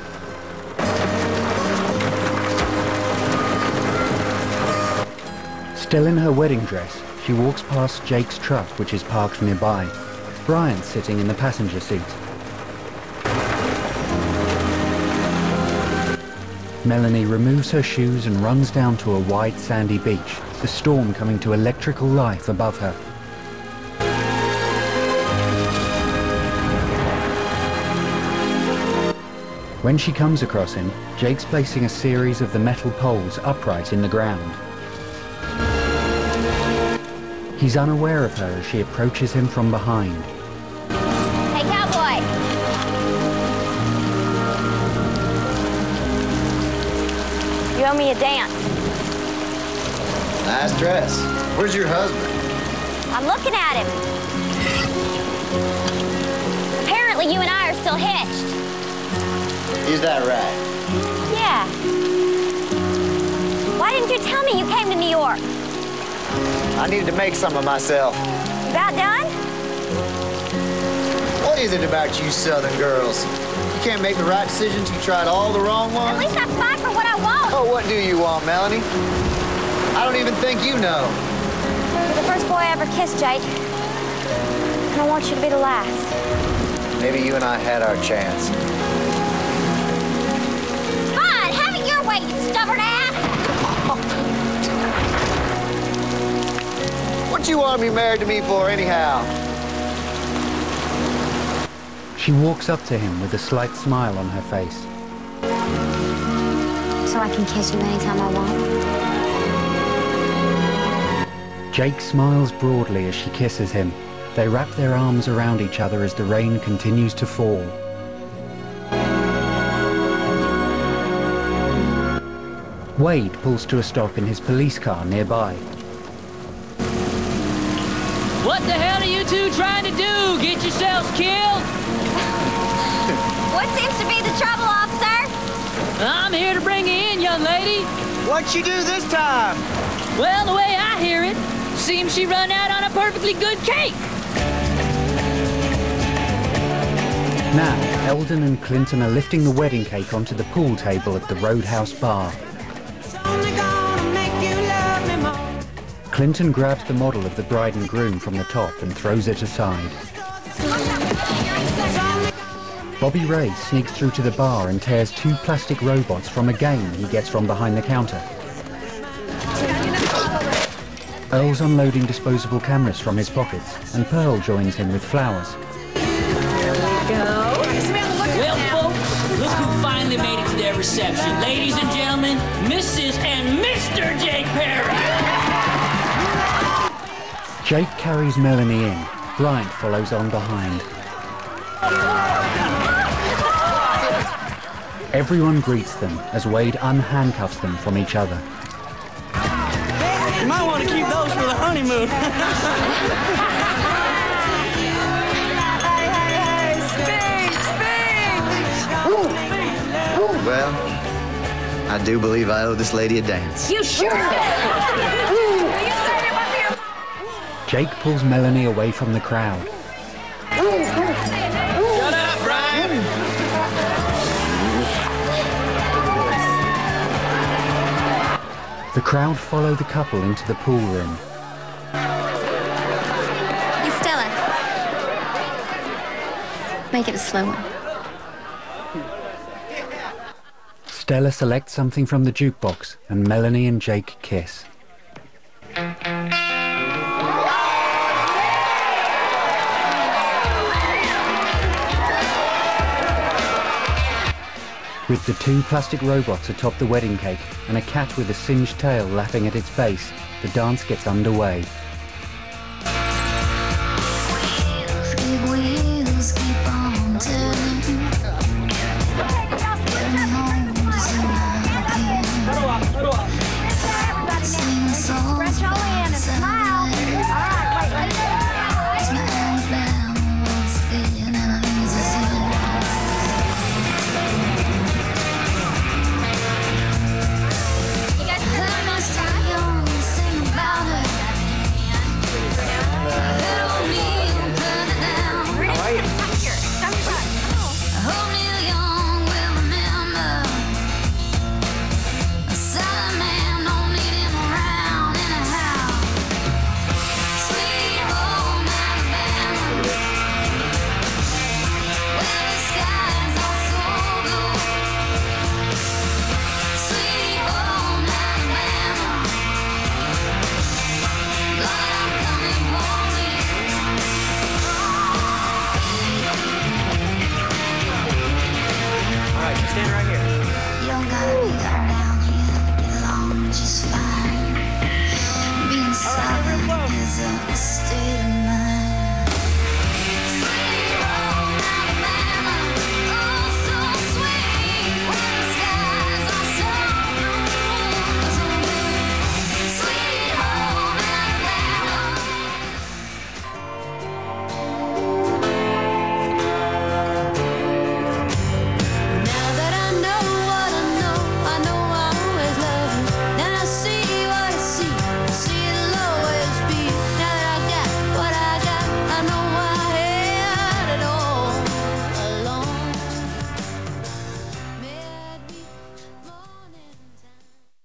Still in her wedding dress, she walks past Jake's truck, which is parked nearby. Brian's sitting in the passenger seat. Melanie removes her shoes and runs down to a wide sandy beach, the storm coming to electrical life above her. When she comes across him, Jake's placing a series of the metal poles upright in the ground. He's unaware of her as she approaches him from behind. Hey, cowboy. You owe me a dance. Nice dress. Where's your husband? I'm looking at him. Apparently you and I are still hitched. Is that right? Yeah. Why didn't you tell me you came to New York? I needed to make some of myself. You about done? What is it about you Southern girls? You can't make the right decisions. You tried all the wrong ones. At least I fight for what I want. Oh, what do you want, Melanie? I don't even think you know. You're the first boy I ever kissed, Jake. And I want you to be the last. Maybe you and I had our chance. Fine, have it your way, you stubborn ass! What you want to be married to me for, anyhow? She walks up to him with a slight smile on her face. So I can kiss you anytime I want. Jake smiles broadly as she kisses him. They wrap their arms around each other as the rain continues to fall. Wade pulls to a stop in his police car nearby. What the hell are you two trying to do? Get yourselves killed? What seems to be the trouble, officer? I'm here to bring you in, young lady. What'd she do this time? Well, the way I hear it, seems she run out on a perfectly good cake. Now, Eldon and Clinton are lifting the wedding cake onto the pool table at the Roadhouse bar. Clinton grabs the model of the bride and groom from the top and throws it aside. Bobby Ray sneaks through to the bar and tears 2 plastic robots from a game he gets from behind the counter. Earl's unloading disposable cameras from his pockets, and Pearl joins him with flowers. Well, folks, look who finally made it to their reception. Ladies and gentlemen, Mrs. and Mr. Jake Perry. Jake carries Melanie in. Bryant follows on behind. Everyone greets them as Wade unhandcuffs them from each other. You might want to keep those for the honeymoon. Well, I do believe I owe this lady a dance. You sure did! Jake pulls Melanie away from the crowd. Shut up, Brian! The crowd follow the couple into the pool room. Hey, Stella. Make it a slow one. Stella selects something from the jukebox, and Melanie and Jake kiss. With the 2 plastic robots atop the wedding cake and a cat with a singed tail lapping at its base, the dance gets underway.